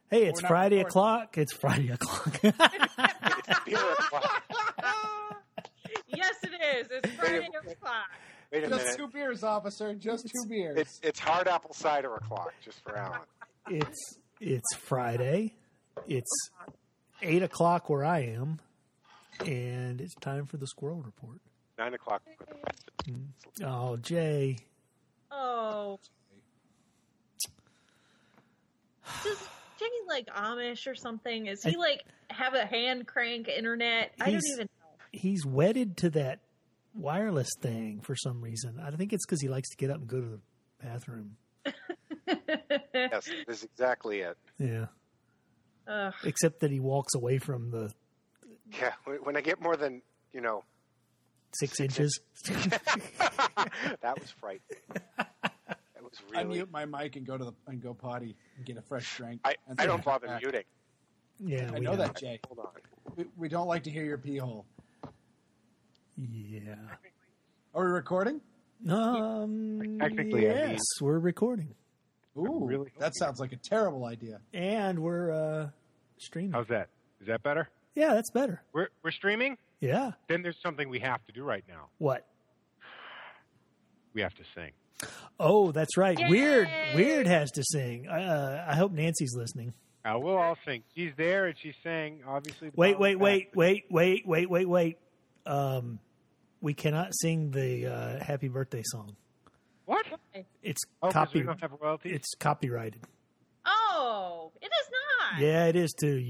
Hey, it's Friday o'clock. It's Friday o'clock. It's beer o'clock. Yes, it is. It's Friday o'clock. Wait a Just minute. 2 beers, officer. Just 2 beers. It's hard apple cider o'clock, just for Alan. It's Friday. It's 8 o'clock where I am, and it's time for the Squirrel Report. 9 o'clock. Oh, Jay. Oh. Does Jay like Amish or something? Is he like have a hand crank internet? I don't even know. He's wedded to that wireless thing for some reason. I think it's because he likes to get up and go to the bathroom. Yes, that's exactly it. Yeah. Ugh. Except that he walks away from the Yeah, when I get more than, 6 inches. That was frightening. That was I really. mute my mic and go potty and get a fresh drink. I don't bother muting. Yeah, I know that, Jay. Hold on. We don't like to hear your pee hole. Yeah. Are we recording? Technically, yes, we're recording. Ooh, really that sounds like a terrible idea. And we're streaming. How's that? Is that better? Yeah, that's better. We're streaming? Yeah. Then there's something we have to do right now. What? We have to sing. Oh, that's right. Yay! Weird has to sing. I hope Nancy's listening. We'll all sing. She's there and she's saying, obviously. Wait. We cannot sing the Happy Birthday song. What? It's Oh, 'cause we don't have royalties? It's copyrighted. Oh, it is not. Yeah, it is too.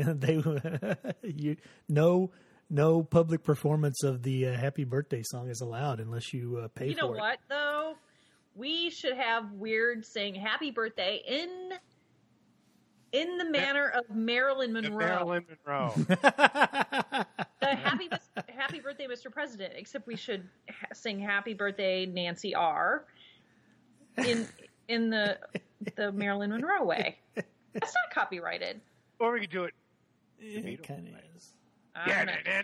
No public performance of the Happy Birthday song is allowed unless you pay for it. You know what, though? We should have Weird sing Happy Birthday in the manner of Marilyn Monroe. Marilyn Monroe. The Happy Birthday, Mr. President. Except we should sing Happy Birthday, Nancy R. in the Marilyn Monroe way. That's not copyrighted. Or we could do it. It kind of is. Okay,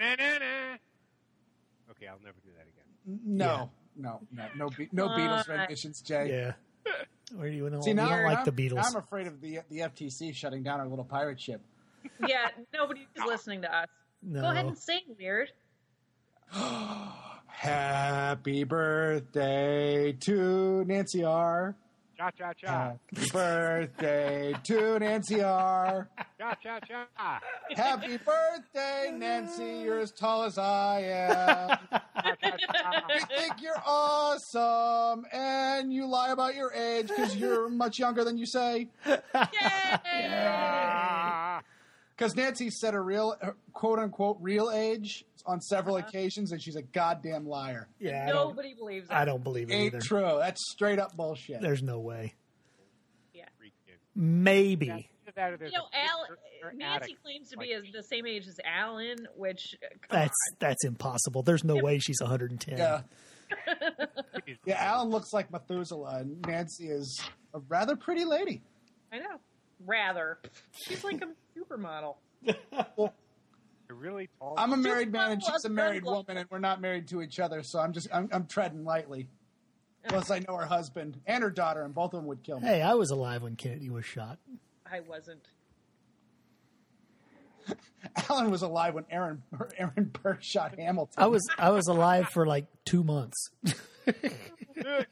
I'll never do that again. No Beatles renditions, Jay. Yeah. Or you don't, See, you now don't like the now Beatles. I'm afraid of the FTC shutting down our little pirate ship. Yeah, nobody's listening to us. No. Go ahead and sing, Weird. Happy birthday to Nancy R. Cha cha cha. Happy birthday to Nancy R. Cha cha cha. Happy birthday, Nancy. You're as tall as I am. Cha cha cha. We think you're awesome, and you lie about your age because you're much younger than you say. Ah. Because Nancy said her quote-unquote real age on several occasions, and she's a goddamn liar. Yeah, Nobody believes it. I don't believe it Ain't either. true. That's straight up bullshit. There's no way. Yeah. Maybe. Either that or there's Nancy claims to be the same age as Alan, which come on. That's impossible. There's no way she's 110. Yeah. Yeah, Alan looks like Methuselah, and Nancy is a rather pretty lady. I know. Rather, she's like a supermodel. really tall. I'm a married man, and Just she's a married woman, and we're not married to each other, so I'm treading lightly. Plus, I know her husband and her daughter, and both of them would kill me. Hey, I was alive when Kennedy was shot. I wasn't. Alan was alive when Aaron Burr shot Hamilton. I was alive for like 2 months. He was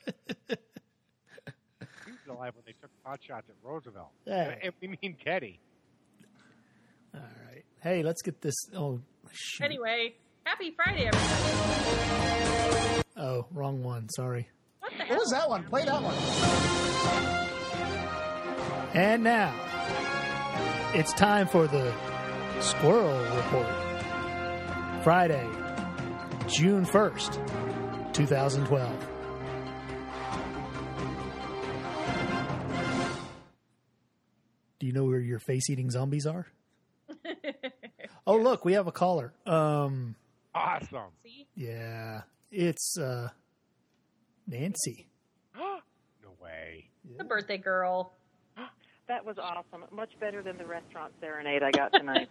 alive when they took pot shots at Roosevelt. Yeah. And we mean Teddy. All right. Hey, let's get this. Oh, shoot. Anyway, happy Friday, everybody. Oh, wrong one. Sorry. What the What hell? was that one? Play that one. And now, it's time for the Squirrel Report. Friday, June 1st, 2012. Do you know where your face-eating zombies are? Oh, look, we have a caller. Awesome. See? Yeah, it's Nancy. No way. The birthday girl. That was awesome. Much better than the restaurant serenade I got tonight.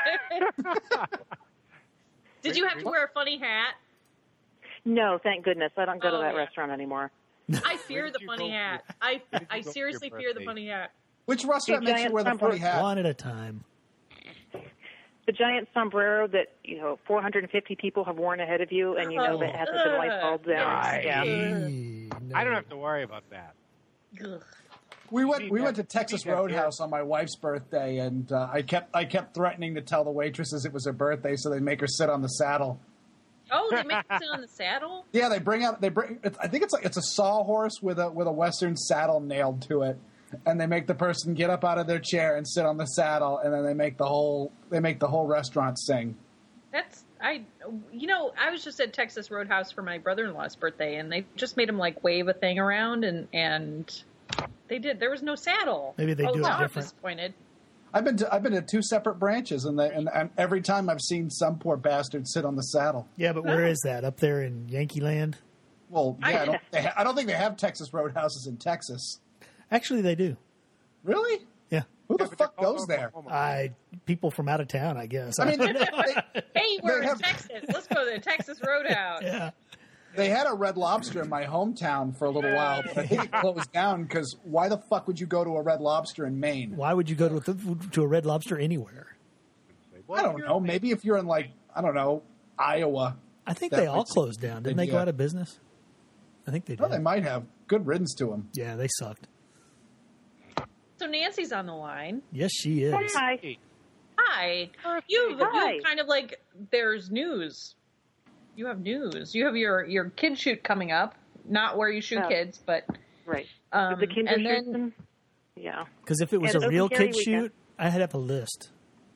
Did you have to wear a funny hat? No, thank goodness. I don't go to Oh, that yeah. restaurant anymore. I fear the funny hat. I go for your seriously fear the birthday? funny hat. Which restaurant The makes you giant wear the funny hat? One at a time. The giant sombrero that 450 people have worn ahead of you, and that hasn't been light bulbed down. Yeah. No. I don't have to worry about that. Ugh. We went to Texas Roadhouse on my wife's birthday, and I kept threatening to tell the waitresses it was her birthday, so they make her sit on the saddle. Oh, they make it sit on the saddle? Yeah, I think it's a sawhorse with a Western saddle nailed to it, and they make the person get up out of their chair and sit on the saddle, and then they make the whole restaurant sing. I was just at Texas Roadhouse for my brother-in-law's birthday, and they just made him wave a thing around, and they did. There was no saddle. Maybe they do it now I'm different. disappointed. I've been to two separate branches, and every time I've seen some poor bastard sit on the saddle. Yeah, but where is that? Up there in Yankee Land? Well, yeah, I don't think they have Texas Roadhouses in Texas. Actually, they do. Really? Yeah. Who the fuck goes there? People from out of town, I guess. I mean, Hey, we're they in have- Texas. Let's go to the Texas Roadhouse. Yeah. They had a Red Lobster in my hometown for a little while, but I think it closed down because why the fuck would you go to a Red Lobster in Maine? Why would you go to a Red Lobster anywhere? I don't know. Maybe if you're in Iowa. I think That they all makes closed down. Didn't they go yeah. out of business? I think they did. Well, they might have. Good riddance to them. Yeah, they sucked. So Nancy's on the line. Yes, she is. Hi. Hi. You Hi. kind of there's news. You have news. You have your kid shoot coming up. Not where you shoot Oh. kids, but Right. Um, the Kinder and then- Schützen? Yeah. Because if it was And a real open carry kid weekend. shoot, I'd have a list.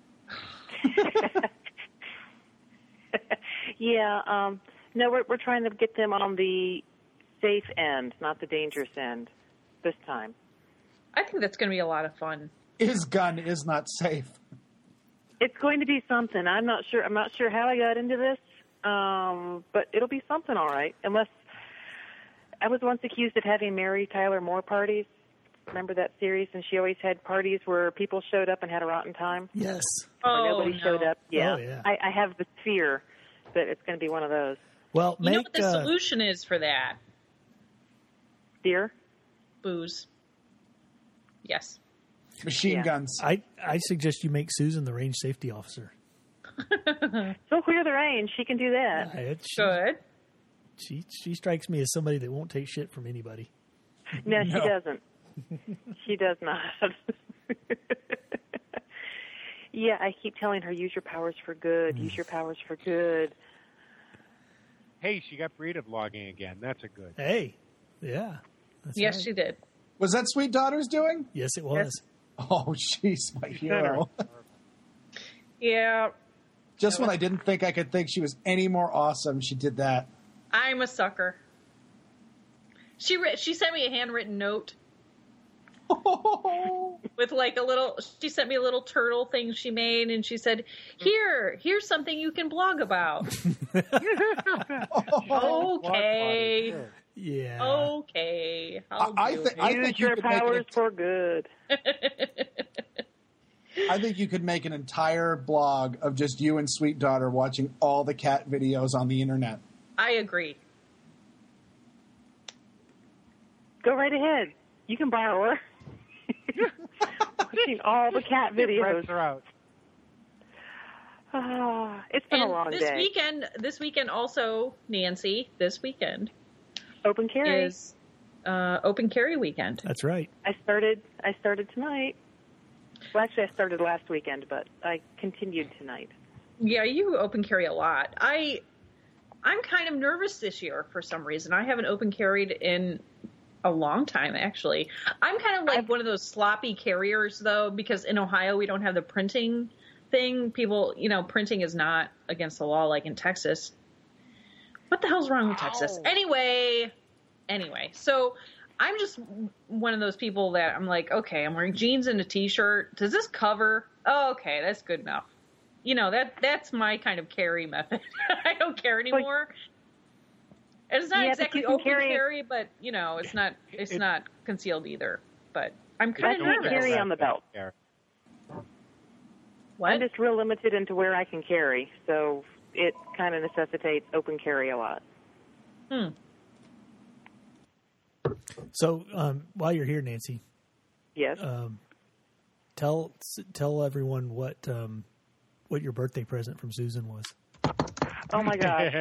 Yeah. No, we're trying to get them on the safe end, not the dangerous end, this time. I think that's going to be a lot of fun. His gun is not safe. It's going to be something. I'm not sure how I got into this, but it'll be something, all right. Unless I was once accused of having Mary Tyler Moore parties. Remember that series? And she always had parties where people showed up and had a rotten time. Yes. Or nobody showed up. Yeah. Oh, yeah. I have the fear that it's going to be one of those. Well, You know what the solution is for that? Fear? Booze. Yes. Machine Yeah. guns. I suggest you make Susan the range safety officer. So clear the range. She can do that. Good. She strikes me as somebody that won't take shit from anybody. No, she doesn't. She does not. Yeah, I keep telling her, use your powers for good. Use your powers for good. Hey, she got burrito vlogging again. That's a good. Hey, yeah. That's Yes, right. she did. Was that Sweet Daughter's doing? Yes, it was. Oh, she's my hero. Yeah, Just when I didn't think I could think she was any more awesome, she did that. I'm a sucker. She sent me a handwritten note with she sent me a little turtle thing she made, and she said, here's something you can blog about. Okay. Yeah. Okay. I think Use your powers for good. I think you could make an entire blog of just you and Sweet Daughter watching all the cat videos on the internet. I agree. Go right ahead. You can borrow her. Watching all the cat videos. Press her out. It's been And a long day. This weekend also, Nancy, this weekend Open carry. is open carry weekend. That's right. I started tonight. Well, actually, I started last weekend, but I continued tonight. Yeah, you open carry a lot. I'm kind of nervous this year for some reason. I haven't open carried in a long time, actually. I'm kind of like one of those sloppy carriers, though, because in Ohio we don't have the printing thing. People, printing is not against the law like in Texas. What the hell's wrong with Texas? Anyway, so I'm just one of those people that I'm like, okay, I'm wearing jeans and a t-shirt. Does this cover? Oh, okay, that's good enough. That's my kind of carry method. I don't care anymore. It's not Yeah, but exactly you can open carry, but it's not concealed either. But I'm kind of That's nervous. carry on the belt. What? I'm just real limited into where I can carry, so it kind of necessitates open carry a lot. So while you're here, Nancy, Yes. tell everyone what your birthday present from Susan was. Oh my God.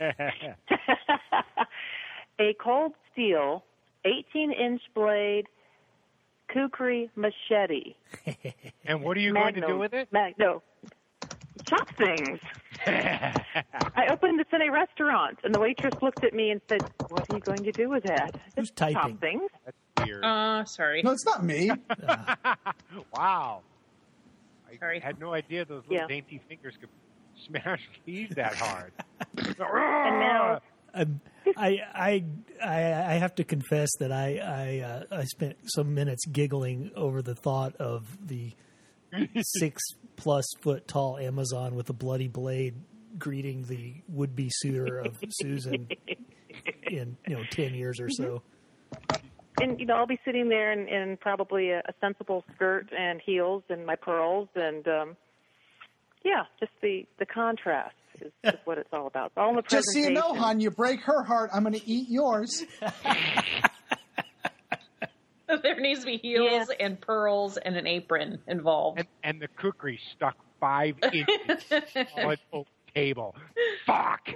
A cold steel 18-inch blade kukri machete. And what are you going to do with it? No. Chop things. I opened this in a restaurant, and the waitress looked at me and said, "What are you going to do with that?" Who's typing? Chop things. That's weird. Sorry. No, it's not me. Wow. Sorry. I had no idea those little Yeah. dainty fingers could smash keys that hard. And now, I have to confess that I spent some minutes giggling over the thought of the 6+ foot tall Amazon with a bloody blade greeting the would-be suitor of Susan in 10 years or so. and I'll be sitting there in probably a sensible skirt and heels and my pearls, and just the contrast is what it's all about. It's all in the Just so you know, presentation. hon, you break her heart, I'm going to eat yours. There needs to be heels and pearls and an apron involved. And the kukri stuck 5 inches on an oak table. Fuck!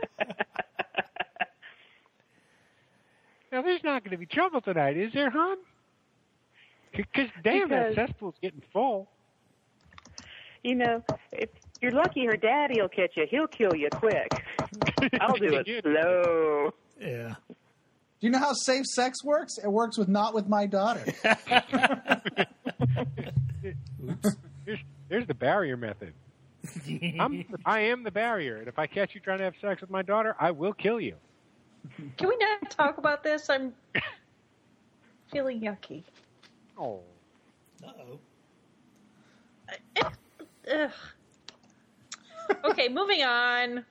Now, there's not going to be trouble tonight, is there, hon? Because that cesspool's getting full. If you're lucky, her daddy will catch you. He'll kill you quick. I'll do it slow. Yeah. Do you know how safe sex works? It works not with my daughter. There's the barrier method. I am the barrier, and if I catch you trying to have sex with my daughter, I will kill you. Can we not talk about this? I'm feeling yucky. Oh. Uh-oh. Ugh. Okay, moving on.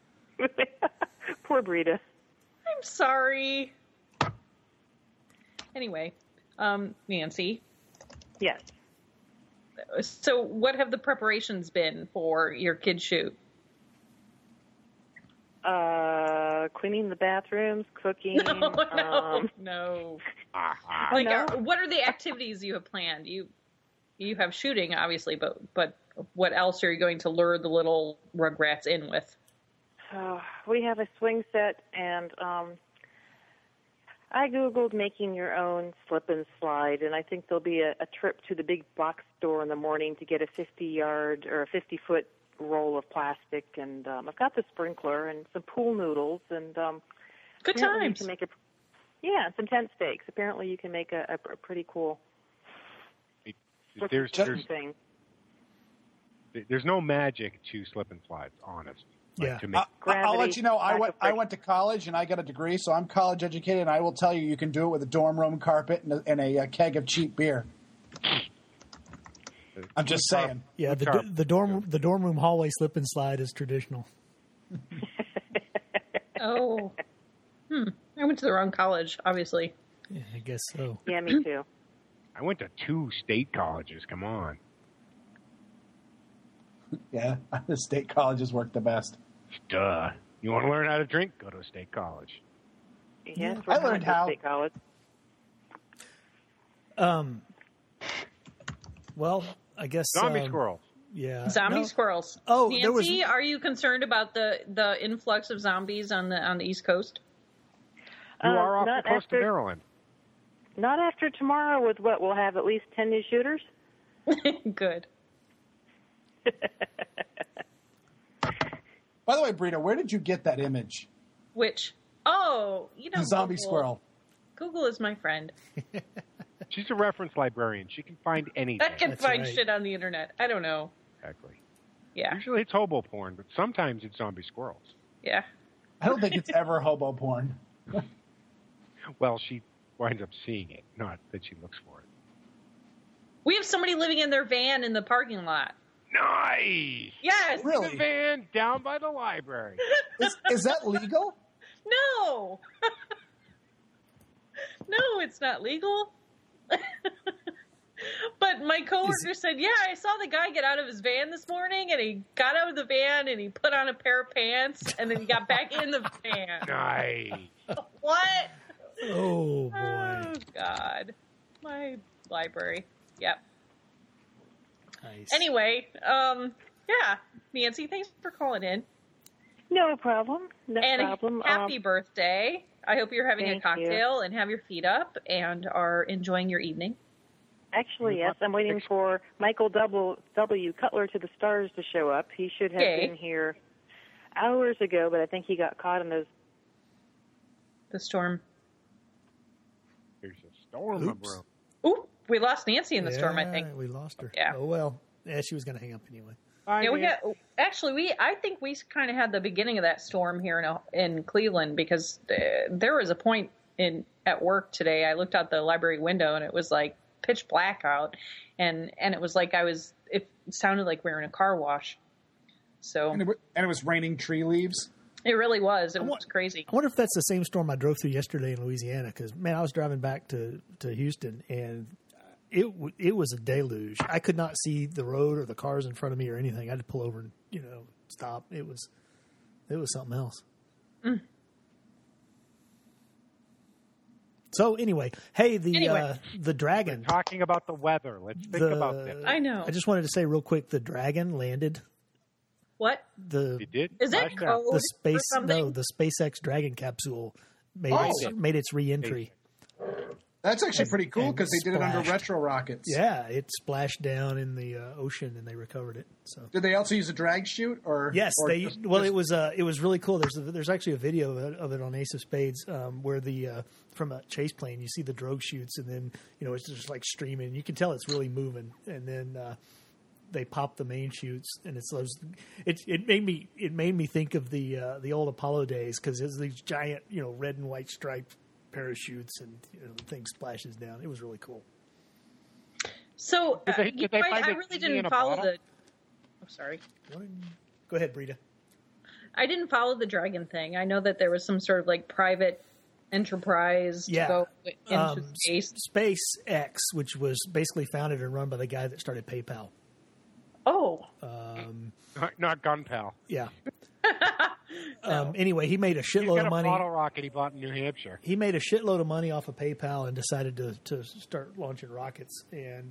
Poor Brita. I'm sorry. Anyway, Nancy. Yes. So, what have the preparations been for your kid shoot? Cleaning the bathrooms, cooking. No. Ah, Like, No. what are the activities you have planned? You have shooting, obviously, but what else are you going to lure the little Rugrats in with? We have a swing set, and I Googled making your own slip and slide, and I think there'll be a trip to the big box store in the morning to get a 50-yard or a 50-foot roll of plastic, and I've got the sprinkler and some pool noodles, and Good apparently times. You can make some tent stakes. Apparently, you can make a pretty cool there's thing. there's no magic to slip and slides, honest. Like, Yeah. to make, I'll let you know. I lack of I went to college and I got a degree, so I'm college educated, and I will tell you can do it with a dorm room carpet and a keg of cheap beer. I'm just saying. Yeah, the dorm room hallway slip and slide is traditional. Oh. I went to the wrong college, obviously. Yeah, I guess so. Yeah, me too. I went to 2 state colleges. Come on. Yeah, the state colleges work the best. Duh. You want to learn how to drink? Go to a state college. Yes, I learned how. State college. Well, I guess Zombie squirrels. Yeah, Zombie no. squirrels. Oh, Nancy, there was. are you concerned about the influx of zombies on the East Coast? You are off not the coast after- of Maryland. Not after tomorrow with what? We'll have at least 10 new shooters? Good. By the way, Brita, where did you get that image? Which? Oh, The zombie Google. squirrel. Google is my friend. She's a reference librarian. She can find anything. I can That's find right. shit on the internet. I don't know. Exactly. Yeah. Usually it's hobo porn, but sometimes it's zombie squirrels. Yeah. I don't think it's ever hobo porn. Well, she winds up seeing it, not that she looks for it. We have somebody living in their van in the parking lot. Nice! Yes. Really? The van down by the library. Is that legal? No. No, it's not legal. But my coworker said, yeah, I saw the guy get out of his van this morning, and he got out of the van, and he put on a pair of pants, and then he got back in the van. Nice. What? Oh boy. Oh, God. My library. Yep. Nice. Anyway, yeah, Nancy, thanks for calling in. No problem. No And problem. happy birthday. I hope you're having a Thank cocktail and have your feet up and are enjoying your evening. Actually, yes. I'm waiting for Michael W. Cutler to the Stars to show up. He should have been here hours ago, but I think he got caught in those. The storm. There's a storm, my bro. Ooh, we lost Nancy in the storm, I think. We lost her. Yeah. Oh, well. Yeah, she was going to hang up anyway. I think we kind of had the beginning of that storm here in Cleveland because there was a point at work today. I looked out the library window and it was like pitch black out, and it was like it sounded like we were in a car wash. So and it was raining tree leaves. It really was. It was crazy. I wonder if that's the same storm I drove through yesterday in Louisiana. Because man, I was driving back to Houston and it was a deluge. I could not see the road or the cars in front of me or anything. I had to pull over and stop. It was something else. Mm. So anyway, hey, the dragon. We're talking about the weather. Let's think about that. I know. I just wanted to say real quick, the dragon landed. What? It did? Is that code the SpaceX Dragon capsule made its re-entry. That's actually pretty cool because they did it under retro rockets. Yeah, it splashed down in the ocean and they recovered it. So did they also use a drag chute or? Yes, it was really cool. There's actually a video of it on Ace of Spades where from a chase plane you see the drogue chutes and then it's just like streaming. You can tell it's really moving, and then they pop the main chutes and it's those. It made me think of the old Apollo days because it's these giant red and white striped parachutes and the thing splashes down. It was really cool. So I really didn't follow the. Oh, sorry. Go ahead, Brita. I didn't follow the dragon thing. I know that there was some sort of like private enterprise to go into space. SpaceX, which was basically founded and run by the guy that started PayPal. Oh. Not Gunpal. Yeah. Anyway, he made a shitload of money. He's got a bottle rocket he bought in New Hampshire. He made a shitload of money off of PayPal and decided to start launching rockets. And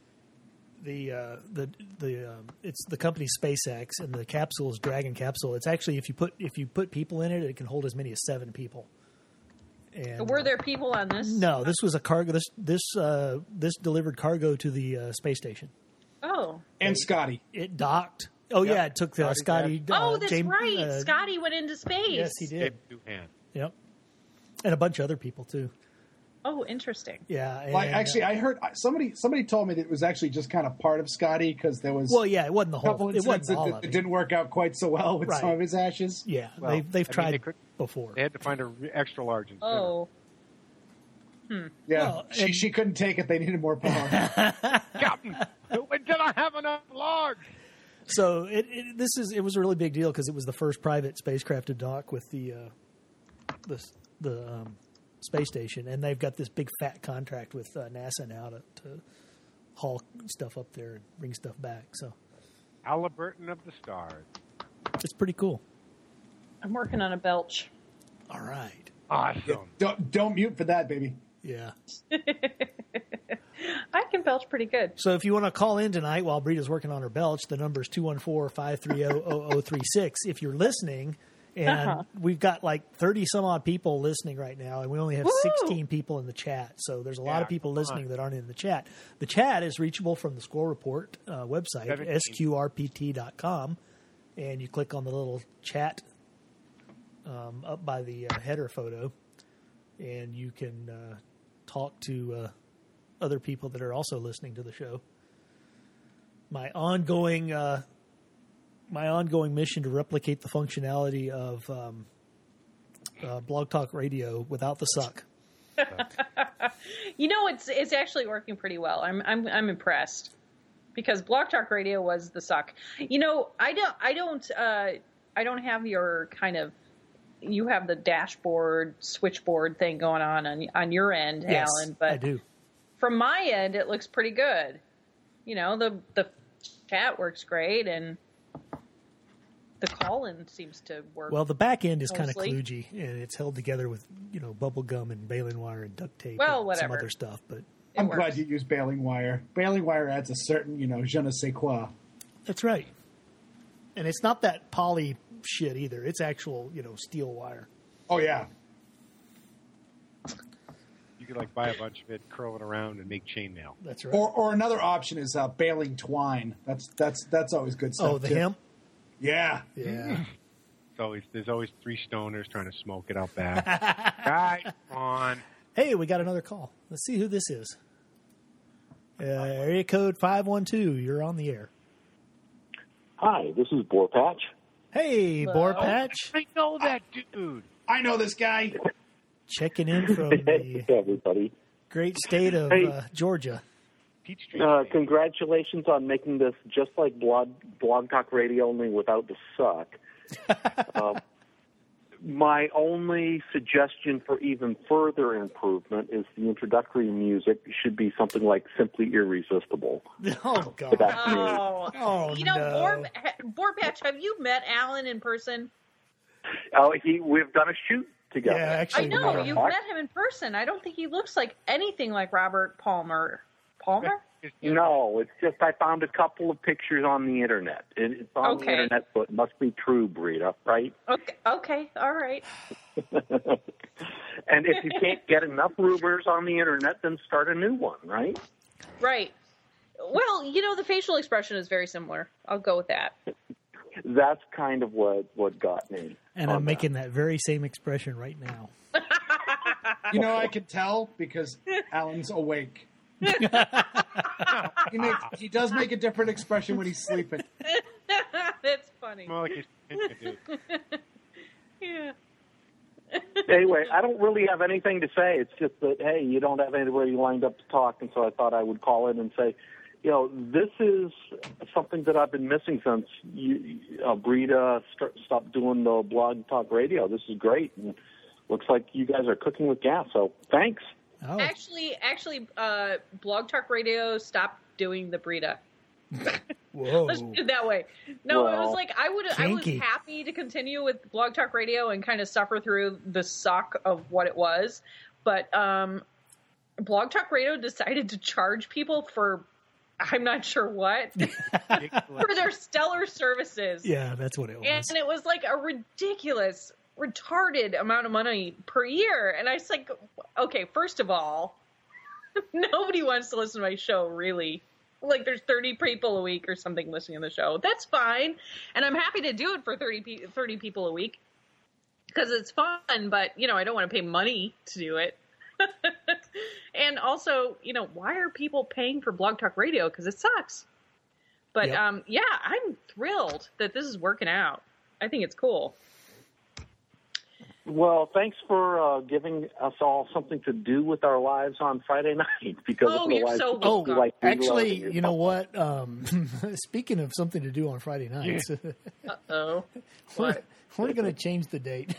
it's the company SpaceX, and the capsule is Dragon capsule. It's actually if you put people in it, it can hold as many as 7 people. And were there people on this? No, this was a cargo. This delivered cargo to the space station. Oh, and Scotty. It docked. Oh, yep. Yeah, it took Scotty. That's right. Scotty went into space. Yes, he did. Yep. And a bunch of other people, too. Oh, interesting. Yeah. And, I heard somebody told me that it was actually just kind of part of Scotty because there was. Well, yeah, it wasn't the whole. It wasn't all of it. It didn't work out quite so well with some of his ashes. Yeah, well, they've tried before. They had to find an extra large instead. Oh. Yeah, well, she couldn't take it. They needed more power. Captain, did I have enough large? So it was a really big deal because it was the first private spacecraft to dock with the space station, and they've got this big fat contract with NASA now to haul stuff up there and bring stuff back. So, Halliburton of the stars. It's pretty cool. I'm working on a belch. All right. Awesome. Don't mute for that, baby. Yeah. I can belch pretty good. So if you want to call in tonight while Brita's working on her belch, the number is 214-530-0036. If you're listening, and we've got like 30-some-odd people listening right now, and we only have 16 people in the chat. So there's a lot of people listening that aren't in the chat. The chat is reachable from the Squirrel Report website, sqrpt.com, and you click on the little chat up by the header photo, and you can talk to other people that are also listening to the show. My ongoing mission to replicate the functionality of Blog Talk Radio without the suck. It's actually working pretty well. I'm impressed because Blog Talk Radio was the suck. I don't have your kind of. You have the dashboard switchboard thing going on your end, yes, Alan. But I do. From my end, it looks pretty good. The chat works great, and the call-in seems to work. Well, the back end is kind of kludgy, and it's held together with bubble gum and baling wire and duct tape. Well, and whatever. Some other stuff, but I'm glad you use baling wire. Baling wire adds a certain, je ne sais quoi. That's right. And it's not that poly shit either. It's actual, steel wire. Oh, yeah. You could buy a bunch of it, curl it around, and make chainmail. That's right. Or another option is baling twine. That's always good stuff. Oh, the hemp? Yeah. Yeah. There's always 3 stoners trying to smoke it out back. Guys, come on. Hey, we got another call. Let's see who this is. Area code 512. You're on the air. Hi, this is Boar Patch. Hey, Boar Patch. I know that dude. I know this guy. Checking in from the Hey, everybody. great state of Georgia. Peachtree. Congratulations on making this just like Blog Talk Radio, only without the suck. My only suggestion for even further improvement is the introductory music should be something like Simply Irresistible. Oh, God. That's me. Oh, no. Boar Patch, have you met Alan in person? We've done a shoot together. Yeah, actually. I know, we you've met him in person. I don't think he looks like anything like Robert Palmer. Palmer? No, it's just I found a couple of pictures on the internet. It's on the internet, so it must be true, Brita, right? Okay, all right. And if you can't get enough rumors on the internet, then start a new one, right? Right. Well, the facial expression is very similar. I'll go with that. That's kind of what got me. And I'm making that very same expression right now. I can tell because Alan's awake. He does make a different expression when he's sleeping. That's funny. More like he's Yeah. Anyway, I don't really have anything to say. It's just that, hey, you don't have anybody lined up to talk, and so I thought I would call in and say, this is something that I've been missing since Brita stopped doing the Blog Talk Radio. This is great, and looks like you guys are cooking with gas, so thanks. Oh. Actually, Blog Talk Radio stopped doing the Brita. Whoa. Let's put it that way. No, it was like I was kinky. happy to continue with Blog Talk Radio and kind of suffer through the suck of what it was, but Blog Talk Radio decided to charge people for I'm not sure what for their stellar services. Yeah, that's what it was. And it was like a ridiculous, retarded amount of money per year. And I was like, okay, first of all, nobody wants to listen to my show, really. Like, there's 30 people a week or something listening to the show. That's fine. And I'm happy to do it for 30 people a week because it's fun. But, I don't want to pay money to do it. And also, why are people paying for Blog Talk Radio? Because it sucks. But, yeah, I'm thrilled that this is working out. I think it's cool. Well, thanks for giving us all something to do with our lives on Friday night. Because you're so welcome. Actually, you know what? Speaking of something to do on Friday nights, Uh-oh. we're going to change the date.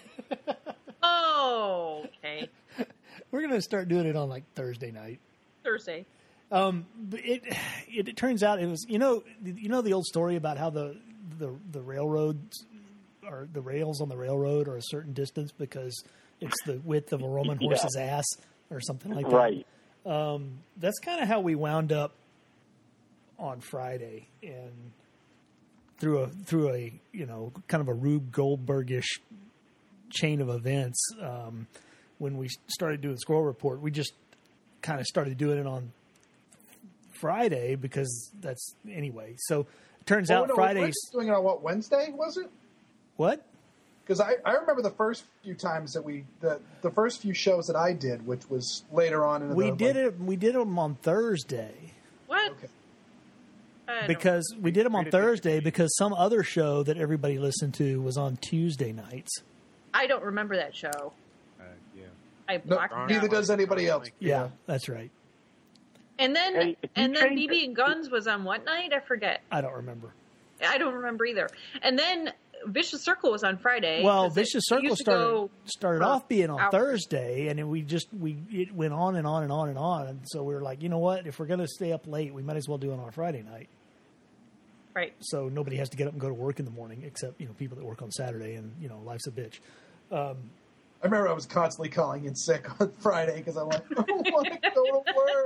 Oh, okay. We're going to start doing it on Thursday night. Thursday. But it turns out it was the old story about how the railroads or the rails on the railroad are a certain distance because it's the width of a Roman horse's ass or something like that. Right. That's kind of how we wound up on Friday, and through a kind of a Rube Goldberg-ish chain of events. When we started doing the Squirrel Report, we just kind of started doing it on Friday because that's anyway. So it turns out Fridays. Doing it on what, Wednesday, was it? What? Because I remember the first few times that the first few shows that I did, which was later on in we did them on Thursday. What? Okay. Because we did them on Thursday because some other show that everybody listened to was on Tuesday nights. I don't remember that show. Yeah. I blocked it neither out. does anybody else. Yeah, that's right. And then Hey, BB and Guns was on what night? I forget. I don't remember. I don't remember either. And then Vicious Circle was on Friday. Well, 'cause Vicious it Circle used to go started for off being on hours. Thursday, and it went on and on and on and on. And so we were like, you know what? If we're going to stay up late, we might as well do it on Friday night. Right. So nobody has to get up and go to work in the morning, except people that work on Saturday, and life's a bitch. I remember I was constantly calling in sick on Friday because I'm like, I don't want to go to work.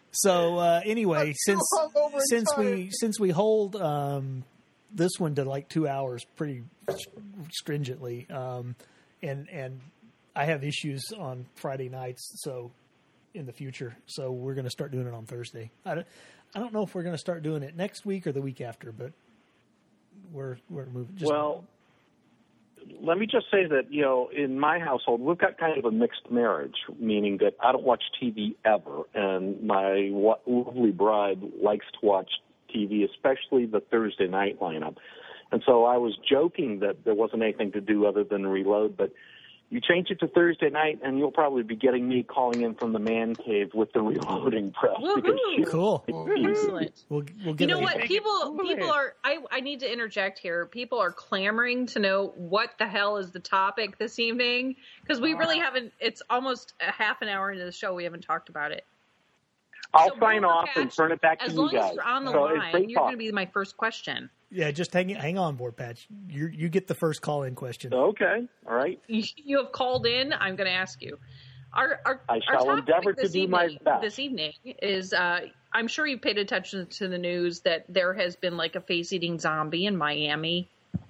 So anyway, I'm still hungover and tired. since we hold this one to like 2 hours pretty stringently, and I have issues on Friday nights, so in the future, so we're going to start doing it on Thursday. I don't know if we're going to start doing it next week or the week after, but we're moving. Well, let me just say that, in my household, we've got kind of a mixed marriage, meaning that I don't watch TV ever, and my lovely bride likes to watch TV, especially the Thursday night lineup. And so I was joking that there wasn't anything to do other than reload, but you change it to Thursday night, and you'll probably be getting me calling in from the man cave with the reloading press. Cool. Excellent. We'll get You know it. what? People are. I need to interject here. People are clamoring to know what the hell is the topic this evening, because we really haven't. It's almost a half an hour into the show. We haven't talked about it. I'll sign off and turn it back to you guys. As long as you're on the line, you're going to be my first question. Yeah, just hang on board, Patch. You get the first call-in question. Okay, all right. You have called in. I'm going to ask you. I shall endeavor to do my best. This evening is, I'm sure you paid attention to the news that there has been like a face-eating zombie in Miami.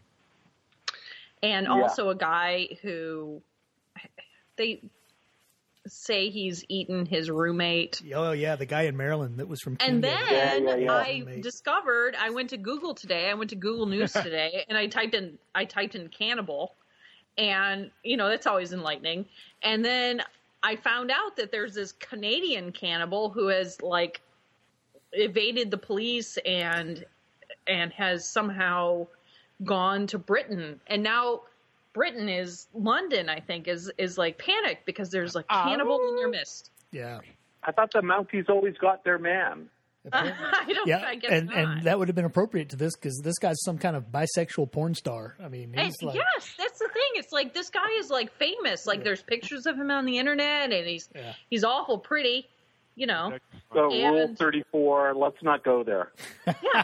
And also a guy who they say he's eaten his roommate. Oh, yeah, the guy in Maryland that was from And Kingdom. then I discovered, I went to Google today, I went to Google News today, and I typed in cannibal, and, that's always enlightening. And then I found out that there's this Canadian cannibal who has, like, evaded the police and has somehow gone to Britain. And now Britain is London, I think, is like panicked because there's like cannibal in their midst. Yeah. I thought the Mounties always got their man. I guess not. And that would have been appropriate to this because this guy's some kind of bisexual porn star. I mean, he's like, yes, that's the thing. It's like this guy is like famous. Like there's pictures of him on the internet, and he's awful pretty. So Rule 34. Let's not go there. Yeah.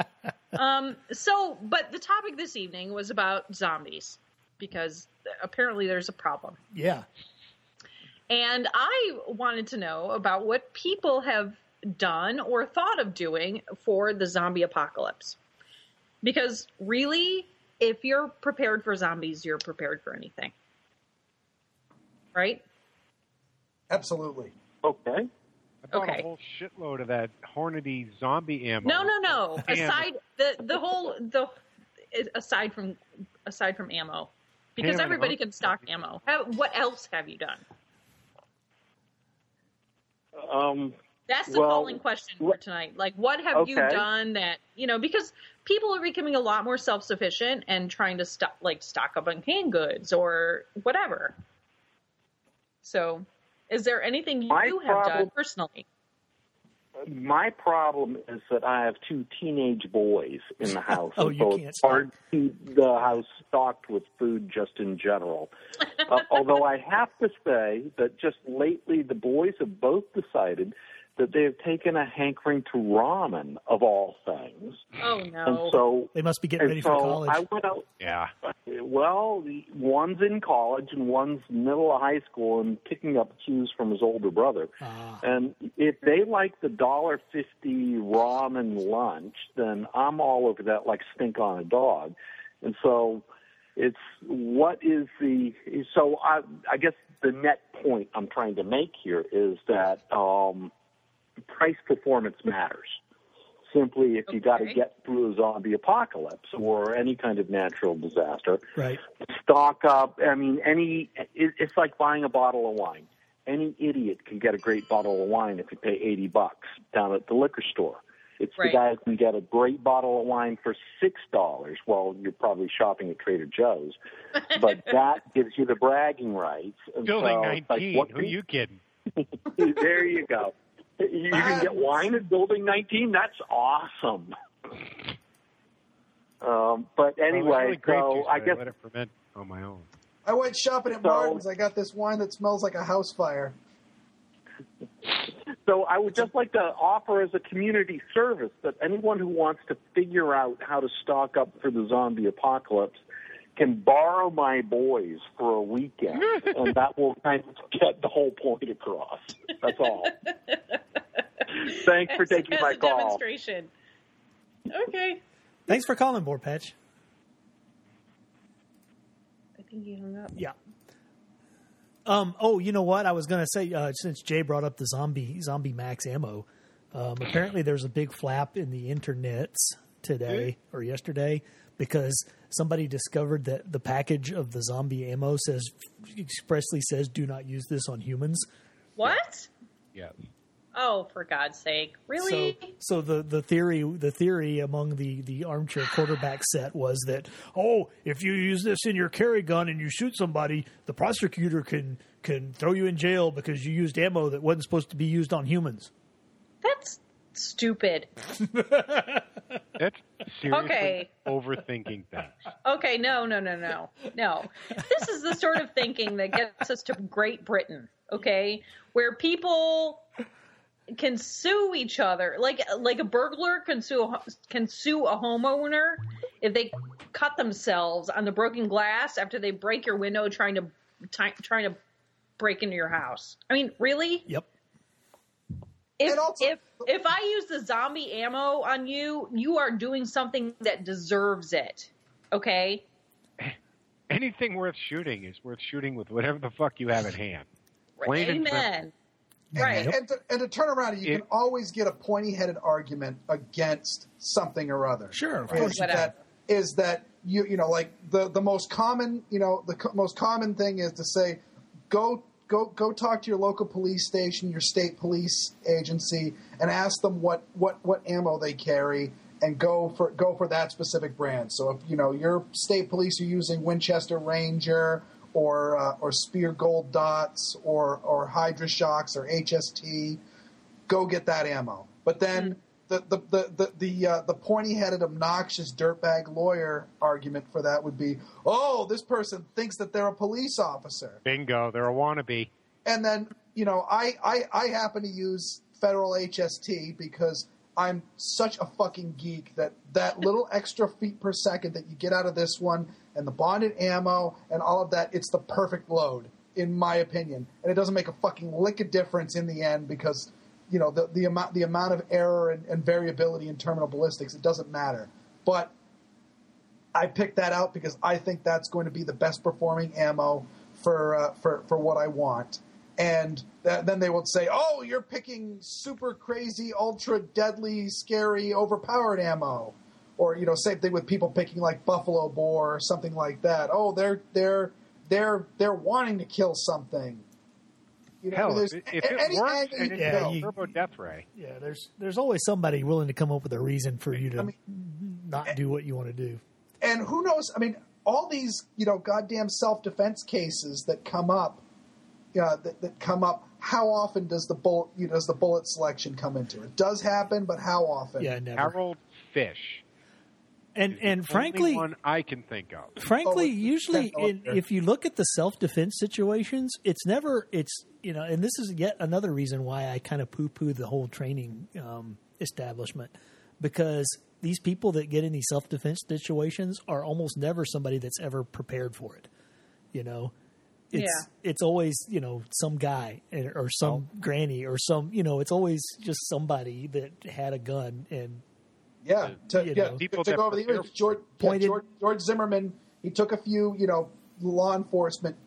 But the topic this evening was about zombies. Because apparently there's a problem. Yeah. And I wanted to know about what people have done or thought of doing for the zombie apocalypse. Because really, if you're prepared for zombies, you're prepared for anything. Right? Absolutely. Okay. I bought a whole shitload of that Hornady zombie ammo. No. Aside from ammo. Because everybody can stock ammo. What else have you done? That's the calling question for tonight. Like, what have you done that, because people are becoming a lot more self-sufficient and trying to stock up on canned goods or whatever. So, is there anything you have done personally? My problem is that I have two teenage boys in the house. So it's hard to keep the house stocked with food just in general. Although I have to say that just lately the boys have both decided that they have taken a hankering to ramen, of all things. Oh, no. And so, they must be getting ready for college. I went out. Yeah. Well, one's in college and one's middle of high school and picking up cues from his older brother. And if they like the $1.50 ramen lunch, then I'm all over that like stink on a dog. And so it's I guess the net point I'm trying to make here is that price performance matters. Simply, if you got to get through a zombie apocalypse or any kind of natural disaster, right? Stock up. I mean, it's like buying a bottle of wine. Any idiot can get a great bottle of wine if you pay $80 down at the liquor store. It's the guy who can get a great bottle of wine for $6. Well, you're probably shopping at Trader Joe's, but that gives you the bragging rights. Building 19. Who are you kidding? There you go. You can get wine at Building 19? That's awesome. But anyway, really I guess... let it ferment on my own. I went shopping at Martin's. I got this wine that smells like a house fire. So I would just like to offer as a community service that anyone who wants to figure out how to stock up for the zombie apocalypse can borrow my boys for a weekend, and that will kind of get the whole point across. That's all. Thanks for taking my as a call. demonstration. Okay. Thanks for calling, Board Patch. I think he hung up. Yeah. Oh, you know what? I was going to say, since Jay brought up the zombie max ammo, apparently there's a big flap in the internets today or yesterday because somebody discovered that the package of the zombie ammo expressly says do not use this on humans. What? Yeah. Oh, for God's sake! Really? So the theory among the armchair quarterback set was that, oh, if you use this in your carry gun and you shoot somebody, the prosecutor can throw you in jail because you used ammo that wasn't supposed to be used on humans. That's stupid. That's seriously Okay. overthinking things. Okay, no. This is the sort of thinking that gets us to Great Britain, okay? Where people can sue each other. Like a burglar can sue a homeowner if they cut themselves on the broken glass after they break your window trying to break into your house. I mean, really? Yep. If I use the zombie ammo on you, you are doing something that deserves it. Okay? Anything worth shooting is worth shooting with whatever the fuck you have at hand. Plain and simple. Amen. Right. And to turn around, you can always get a pointy-headed argument against something or other. Sure, of Is course. that you know, like the most common, you know, most common thing is to say, go talk to your local police station, your state police agency, and ask them what ammo they carry, and go for that specific brand. So if you know your state police are using Winchester Ranger or Spear Gold Dots or Hydra Shocks or HST, go get that ammo. But then the pointy-headed, obnoxious dirtbag lawyer argument for that would be, oh, this person thinks that they're a police officer. Bingo, they're a wannabe. And then, you know, I happen to use Federal HST because I'm such a fucking geek that little extra feet per second that you get out of this one and the bonded ammo and all of that, it's the perfect load, in my opinion. And it doesn't make a fucking lick of difference in the end because, you know, the amount of error and variability in terminal ballistics, it doesn't matter. But I picked that out because I think that's going to be the best performing ammo for what I want. And then they would say, oh, you're picking super crazy, ultra deadly, scary, overpowered ammo. Or, you know, same thing with people picking like Buffalo Bore or something like that. Oh, they're wanting to kill something. You know, Hell, if it works and it's Turbo Death Ray. Yeah, there's always somebody willing to come up with a reason for you to not do what you want to do. And who knows? I mean, all these, you know, goddamn self-defense cases that come up, that come up. How often does the bullet selection come into it? It does happen, but how often? Yeah, never. Harold Fish. And frankly, one I can think of. Frankly, usually if you look at the self-defense situations, it's you know, and this is yet another reason why I kind of poo-poo the whole training establishment, because these people that get in these self-defense situations are almost never somebody that's ever prepared for it. You know, it's always, you know, some guy or some granny or some, you know, it's always just somebody that had a gun and. Yeah, to go over the image. George Zimmerman, he took a few, you know, law enforcement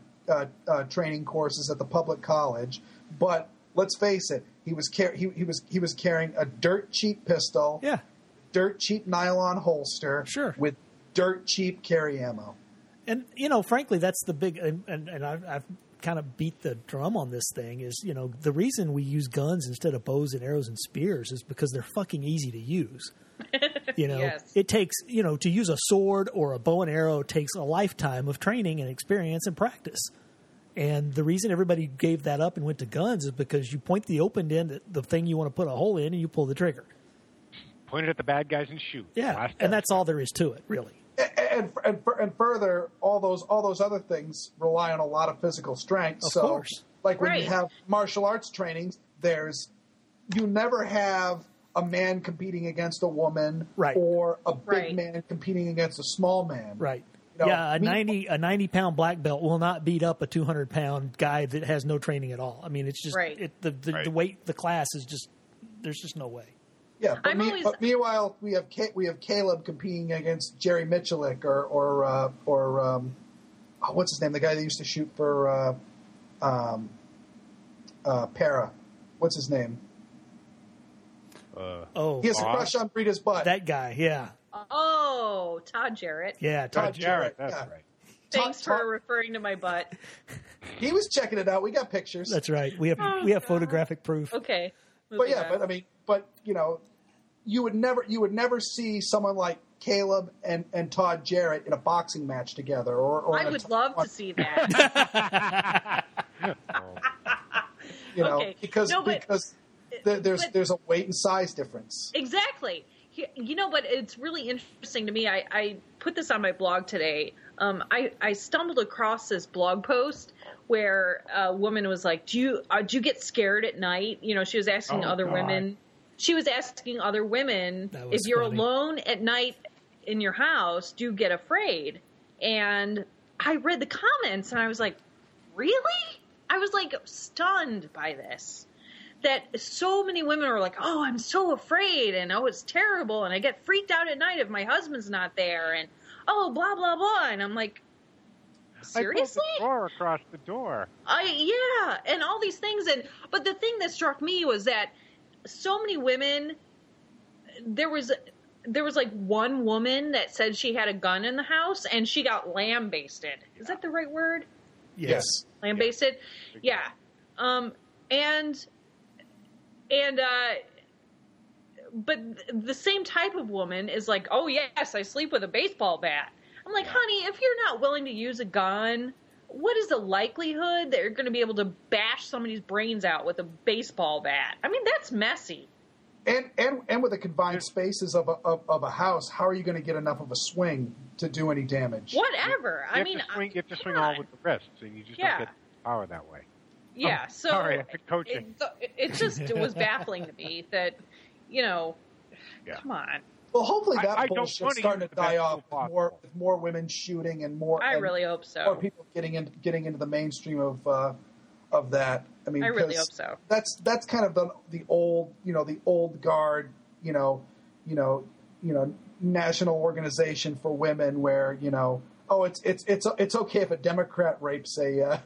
training courses at the public college, but let's face it, he was carrying a dirt cheap pistol, dirt cheap nylon holster, with dirt cheap carry ammo. And you know, frankly, that's the big and I've kind of beat the drum on this thing is, you know, the reason we use guns instead of bows and arrows and spears is because they're fucking easy to use. You know, It takes, you know, to use a sword or a bow and arrow takes a lifetime of training and experience and practice. And the reason everybody gave that up and went to guns is because you point the open end at the thing you want to put a hole in and you pull the trigger. Point it at the bad guys and shoot. Yeah, and that's all there is to it, really. And further, all those other things rely on a lot of physical strength. Of course. Like when you have martial arts trainings, you never have a man competing against a woman, or a big man competing against a small man. Right. You know, a 90-pound black belt will not beat up a 200-pound guy that has no training at all. I mean, it's just the weight, the class is just there's just no way. Yeah, but, but meanwhile, we have Caleb competing against Jerry Michalik or what's his name? The guy that used to shoot for Para. What's his name? He has a crush on Rita's butt. That guy, yeah. Oh, Todd Jarrett. Yeah, Todd Jarrett. That's right. Thanks for referring to my butt. He was checking it out. We got pictures. That's right. We have photographic proof. Okay. But you would never see someone like Caleb and Todd Jarrett in a boxing match together. I would love to see that. Because there's a weight and size difference. Exactly. But it's really interesting to me. I put this on my blog today. I stumbled across this blog post where a woman was like, do you get scared at night? She was asking other women. She was asking other women, if you're alone at night in your house, do you get afraid? And I read the comments and I was like, really? I was like stunned by this. That so many women are like, oh, I'm so afraid, and oh, it's terrible, and I get freaked out at night if my husband's not there, and oh, blah, blah, blah. And I'm like, seriously? I pulled the drawer across the door. Yeah, and all these things. But the thing that struck me was that so many women, there was like one woman that said she had a gun in the house, and she got lambasted. Is that the right word? Yes. Lambasted? Yeah. But the same type of woman is like, oh, yes, I sleep with a baseball bat. I'm like, honey, if you're not willing to use a gun, what is the likelihood that you're going to be able to bash somebody's brains out with a baseball bat? I mean, that's messy. And with the confined spaces of a house, how are you going to get enough of a swing to do any damage? Whatever. You have to swing all with the wrists, and you just don't get power that way. Yeah, so sorry, I could coach it. It was baffling to me that, come on. Well, hopefully that bullshit's starting to die off with more women shooting and more. I really hope so. More people getting into the mainstream of that. I mean, I really hope so. That's kind of the old, the old guard, national organization for women where it's okay if a Democrat rapes a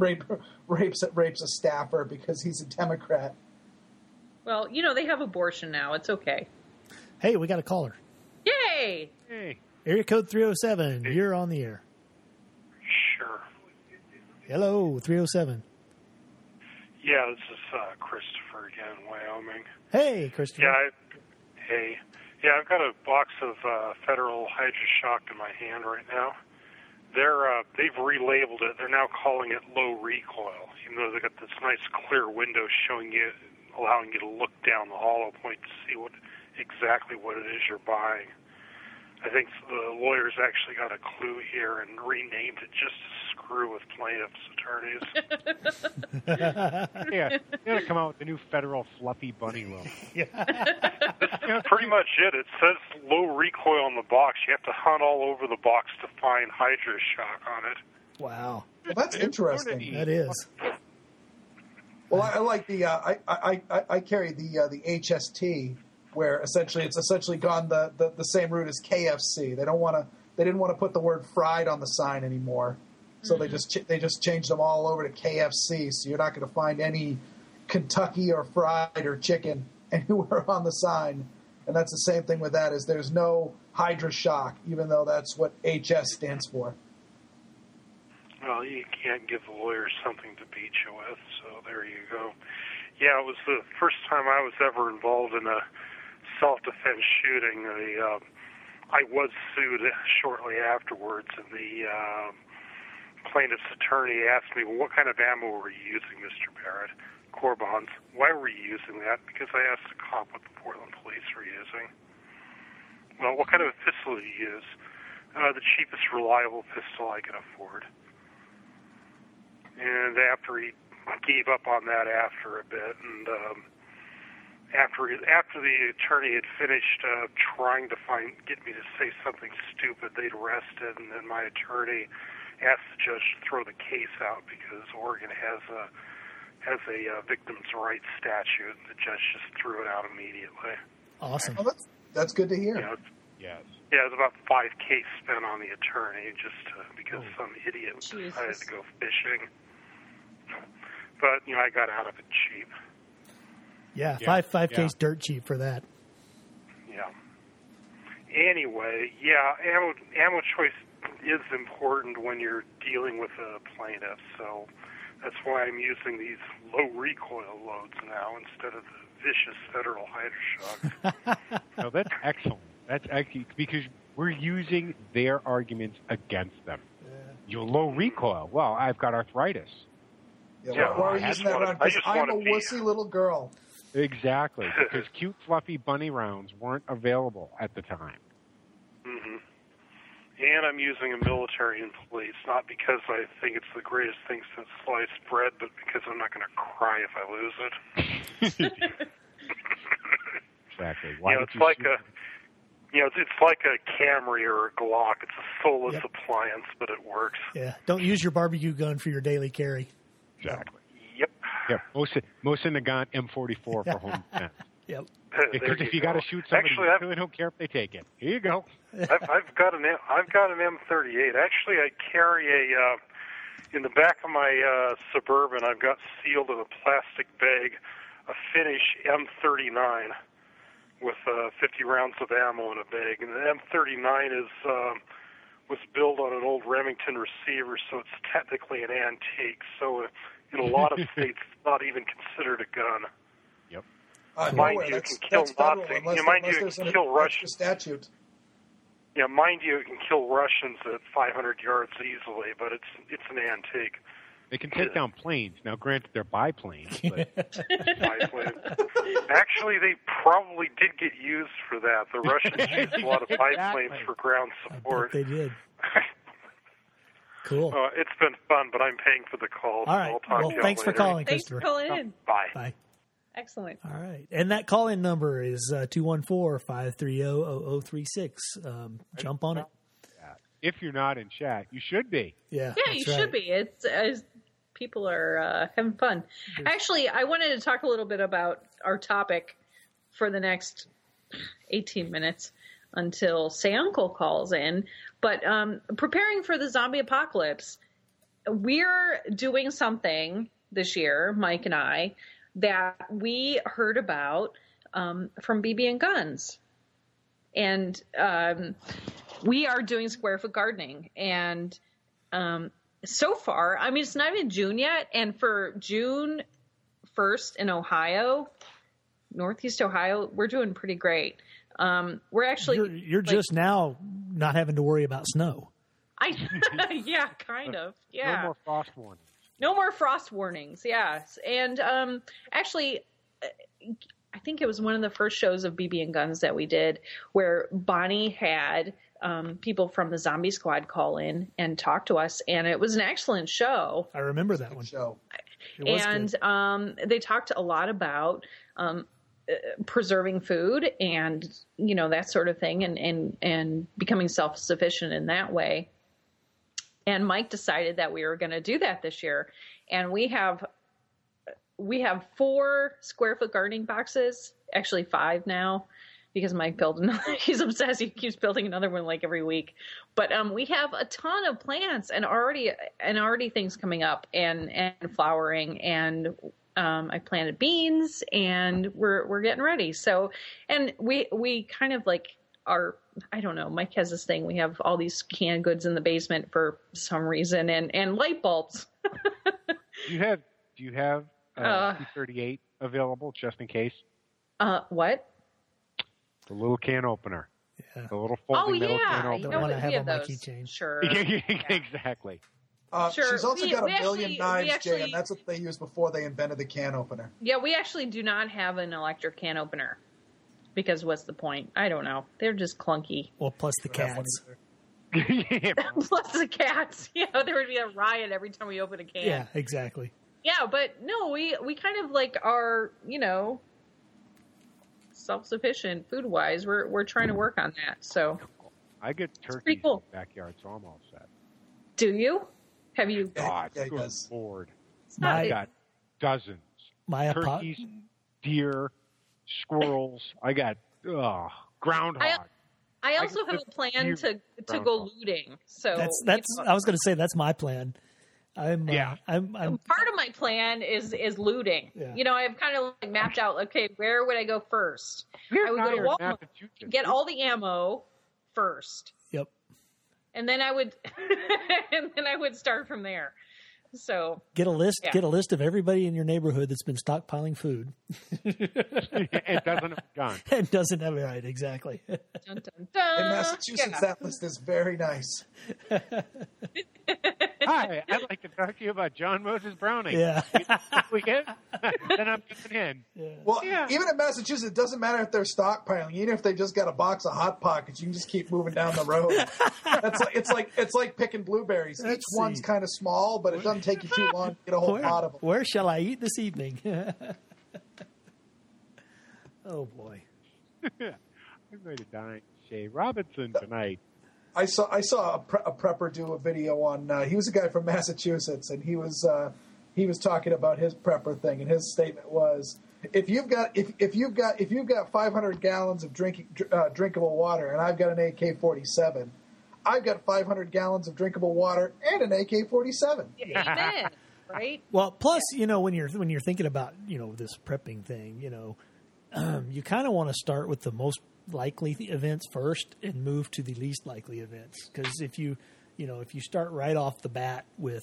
staffer because he's a Democrat. Well, they have abortion now. It's okay. Hey, we got a caller. Yay! Hey. Area code 307. You're on the air. Sure. Hello, 307. Yeah, this is Christopher again, Wyoming. Hey, Christopher. Yeah, I've got a box of Federal HydroShock in my hand right now. They've relabeled it. They're now calling it low recoil, even though they got this nice clear window allowing you to look down the hollow point to see exactly what it is you're buying. I think the lawyers actually got a clue here and renamed it just to screw with plaintiffs' attorneys. Yeah, you got to come out with the new Federal Fluffy Bunny look. That's pretty much it. It says low recoil on the box. You have to hunt all over the box to find HydroShock on it. Wow. Well, that's interesting. That is. Well, I like the I carry the HST, where essentially it's gone the same route as KFC. They didn't want to put the word fried on the sign anymore, so they just changed them all over to KFC. So you're not going to find any Kentucky or fried or chicken anywhere on the sign. And that's the same thing with that, is there's no HydroShock, even though that's what HS stands for. Well, you can't give the lawyers something to beat you with, so there you go. Yeah, it was the first time I was ever involved in a self-defense shooting. I was sued shortly afterwards, and the plaintiff's attorney asked me, well, what kind of ammo were you using, Mr. Barrett? Corbons. Why were you using that? Because I asked the cop what the Portland police were using. Well, what kind of a pistol did you use? The cheapest reliable pistol I could afford. And after he gave up on that after a bit, and after the attorney had finished trying to get me to say something stupid, they'd arrested, and then my attorney asked the judge to throw the case out because Oregon has a has a victim's rights statute. The judge just threw it out immediately. Awesome. Oh, that's good to hear. You know, Yes. yeah, it was about $5,000 spent on the attorney just because some idiot Jesus. decided to go fishing. But I got out of it cheap. Yeah, Yeah. 5K's Yeah. dirt cheap for that. Yeah. Anyway, ammo choice is important when you're dealing with a plaintiff. So that's why I'm using these low recoil loads now instead of the vicious Federal Hydroshock. No, that's excellent. That's actually because we're using their arguments against them. You're low recoil. Well, I've got arthritis. Yeah, why are you I using just that wanna- around? I Because just I'm a wanna be- wussy little girl. Exactly, because cute, fluffy bunny rounds weren't available at the time. hmm And I'm using a military in police, not because I think it's the greatest thing since sliced bread, but because I'm not going to cry if I lose it. Exactly. Why It's did you like shoot- it's like a Camry or a Glock. It's a soulless Yep. appliance, but it works. Yeah. Don't use your barbecue gun for your daily carry. Exactly. Yep. Yeah, most in the gun M44 for home defense. Yep. Because if you got to shoot somebody, Actually, you really don't care if they take it. Here you go. I've got an M38. Actually, I carry in the back of my Suburban. I've got sealed in a plastic bag a Finnish M39 with 50 rounds of ammo in a bag, and the M39 was built on an old Remington receiver, so it's technically an antique. So in a lot of states, it's not even considered a gun. Yep. Mind Nowhere. you, it That's can kill federal, Nazis. unless, Mind you, unless it there's can an kill extra Russians. statute. Yeah, mind you, it can kill Russians at 500 yards easily, but it's an antique. They can take down planes. Now, granted, they're biplanes, but Biplane. Actually, they probably did get used for that. The Russians used a lot of biplanes Exactly. for ground I bet support. they did. Cool. It's been fun, but I'm paying for the call. All So right. I'll talk Well, to you thanks for later. calling, Thanks for Christopher. calling in. Bye. Bye. Excellent. All right. And that call-in number is 214-530-0036. Jump on it. if you're not in chat, you should be. Yeah, Yeah, you should be. It's people are having fun. Actually, I wanted to talk a little bit about our topic for the next 18 minutes until Say Uncle calls in. But preparing for the zombie apocalypse, we're doing something this year, Mike and I, that we heard about from BB and Guns. And we are doing square foot gardening. And so far, I mean, it's not even June yet. And for June 1st in Ohio, Northeast Ohio, we're doing pretty great. We're actually... You're just now not having to worry about snow. Yeah, kind of. Yeah. No more frost warnings. No more frost warnings, yes. And actually, I think it was one of the first shows of BB and Guns that we did where Bonnie had people from the Zombie Squad call in and talk to us, and it was an excellent show. I remember that one. Show. It was And good. they talked a lot about preserving food and, you know, that sort of thing, and becoming self-sufficient in that way. And Mike decided that we were going to do that this year. And we have 4 square foot gardening boxes, actually 5 now, because Mike built another. He's obsessed. He keeps building another one like every week. But we have a ton of plants and already things coming up and flowering. And I planted beans, and we're getting ready. So, and we kind of like are, I don't know, Mike has this thing. We have all these canned goods in the basement for some reason, and light bulbs. Do you have P38 available just in case? What? The little can opener. Yeah. The little folding metal can You opener. know one I what? have We on my those. keychain. Sure. Exactly. Sure. She's also We- got a we million actually- knives, we actually- Jay, and that's what they used before they invented the can opener. Yeah, we actually do not have an electric can opener. Because what's the point? I don't know. They're just clunky. Well, plus the Don't have one cats. either. Plus the cats. You know, there would be a riot every time we open a can. Yeah, exactly. Yeah, but no, we kind of like are, you know, self-sufficient food-wise. We're trying to work on that. So, I get pretty turkeys cool. in the backyard, so I'm all set. do you? Have you? Yeah, God, yeah, he good does. Lord. It's not- My- I got dozens. Turkeys, deer, squirrels. I got groundhog. I also have a plan to go looting. So that's I was going to say that's my plan. I'm part of my plan is looting. Yeah. I've kind of like mapped out. Okay, where would I go first? I would go to Walmart, get all the ammo first. Yep. And then I would start from there. So get a list. Yeah. Get a list of everybody in your neighborhood that's been stockpiling food. It doesn't have a gun. It doesn't have it right. Exactly. Dun, dun, dun. In Massachusetts, that list is very nice. Hi, I'd like to talk to you about John Moses Browning. Yeah. We get, then I'm getting in. Yeah. Well, even in Massachusetts, it doesn't matter if they're stockpiling. Even if they just got a box of Hot Pockets, you can just keep moving down the road. It's like picking blueberries. Each one's kind of small, but it doesn't take you too long to get a whole pot of them. Where shall I eat this evening? Oh, boy. I'm going to dine Shay Robinson tonight. I saw a prepper do a video on. He was a guy from Massachusetts, and he was talking about his prepper thing, and his statement was, if you've got 500 gallons of drinkable water, and I've got an AK-47, I've got 500 gallons of drinkable water and an AK-47. Amen. Right. Well, plus, when you're thinking about this prepping thing, you kind of want to start with the most likely events first and move to the least likely events. Because if you start right off the bat with,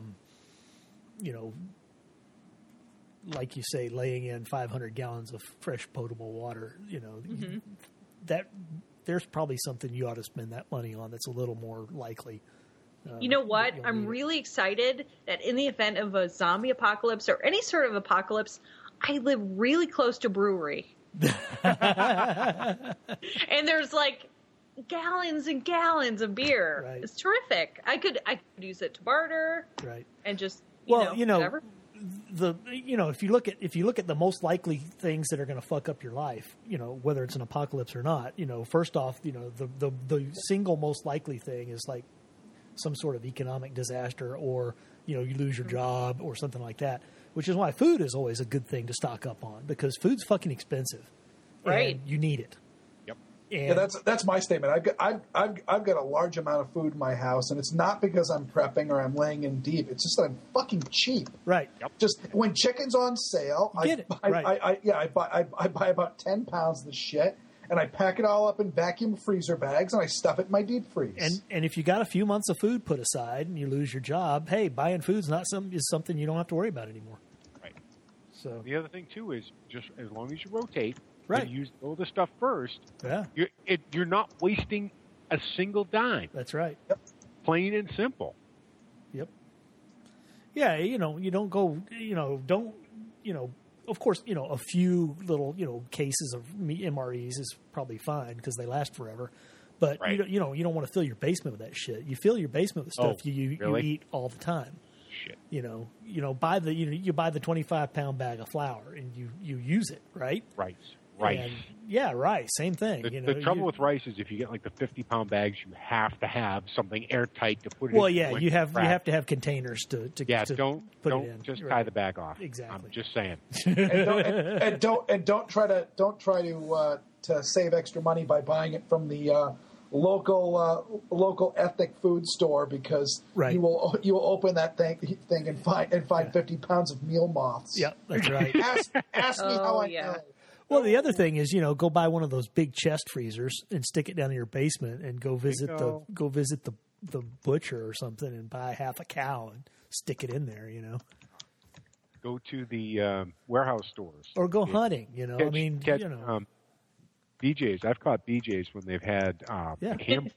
like you say, laying in 500 gallons of fresh potable water, that there's probably something you ought to spend that money on that's a little more likely. You know what? I'm really excited that in the event of a zombie apocalypse or any sort of apocalypse, I live really close to a brewery. And there's like gallons and gallons of beer. Right. It's terrific. I could use it to barter. Right. And just whatever. If you look at the most likely things that are going to fuck up your life, whether it's an apocalypse or not, first off, the single most likely thing is like some sort of economic disaster, or you lose your job or something like that. Which is why food is always a good thing to stock up on, because food's fucking expensive, right? And you need it. Yep. And that's my statement. I've got a large amount of food in my house, and it's not because I'm prepping or I'm laying in deep. It's just that I'm fucking cheap. Right. Yep. Just when chicken's on sale, I buy about 10 pounds of the shit, and I pack it all up in vacuum freezer bags, and I stuff it in my deep freeze. And if you got a few months of food put aside and you lose your job, hey, buying food's is something you don't have to worry about anymore. Right. So the other thing too is just as long as you rotate, right, and use all the stuff first. Yeah. You're not wasting a single dime. That's right. Yep. Plain and simple. Yep. Yeah, you don't go, of course, a few little, cases of MREs is probably fine because they last forever. But right, you don't want to fill your basement with that shit. You fill your basement with stuff you eat all the time. Shit. You buy the 25-pound bag of flour and you use it, right? Rice. And, yeah, rice. Same thing. The trouble with rice is if you get like the 50-pound bags, you have to have something airtight to put it. Well, yeah, you have to have containers to don't put it in. Just tie the bag off. Exactly. I'm just saying. and don't try to save extra money by buying it from the local ethnic food store, because you will open that thing and find 50 pounds of meal moths. Yeah, that's right. Ask me how I know. Well, the other thing is, go buy one of those big chest freezers and stick it down in your basement, and go visit the butcher or something and buy half a cow and stick it in there. Go to the warehouse stores or go hunting. BJ's. I've caught BJ's when they've had ham.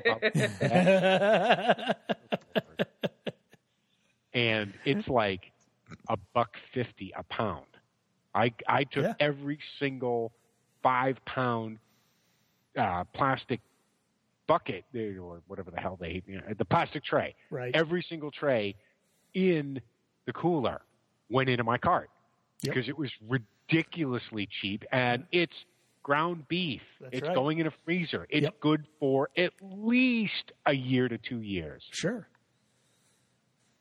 And it's like $1.50 a pound. I took every single 5-pound plastic bucket, or whatever the hell the plastic tray. Right. Every single tray in the cooler went into my cart because it was ridiculously cheap, and it's ground beef. It's going in a freezer. It's good for at least a year to 2 years. Sure.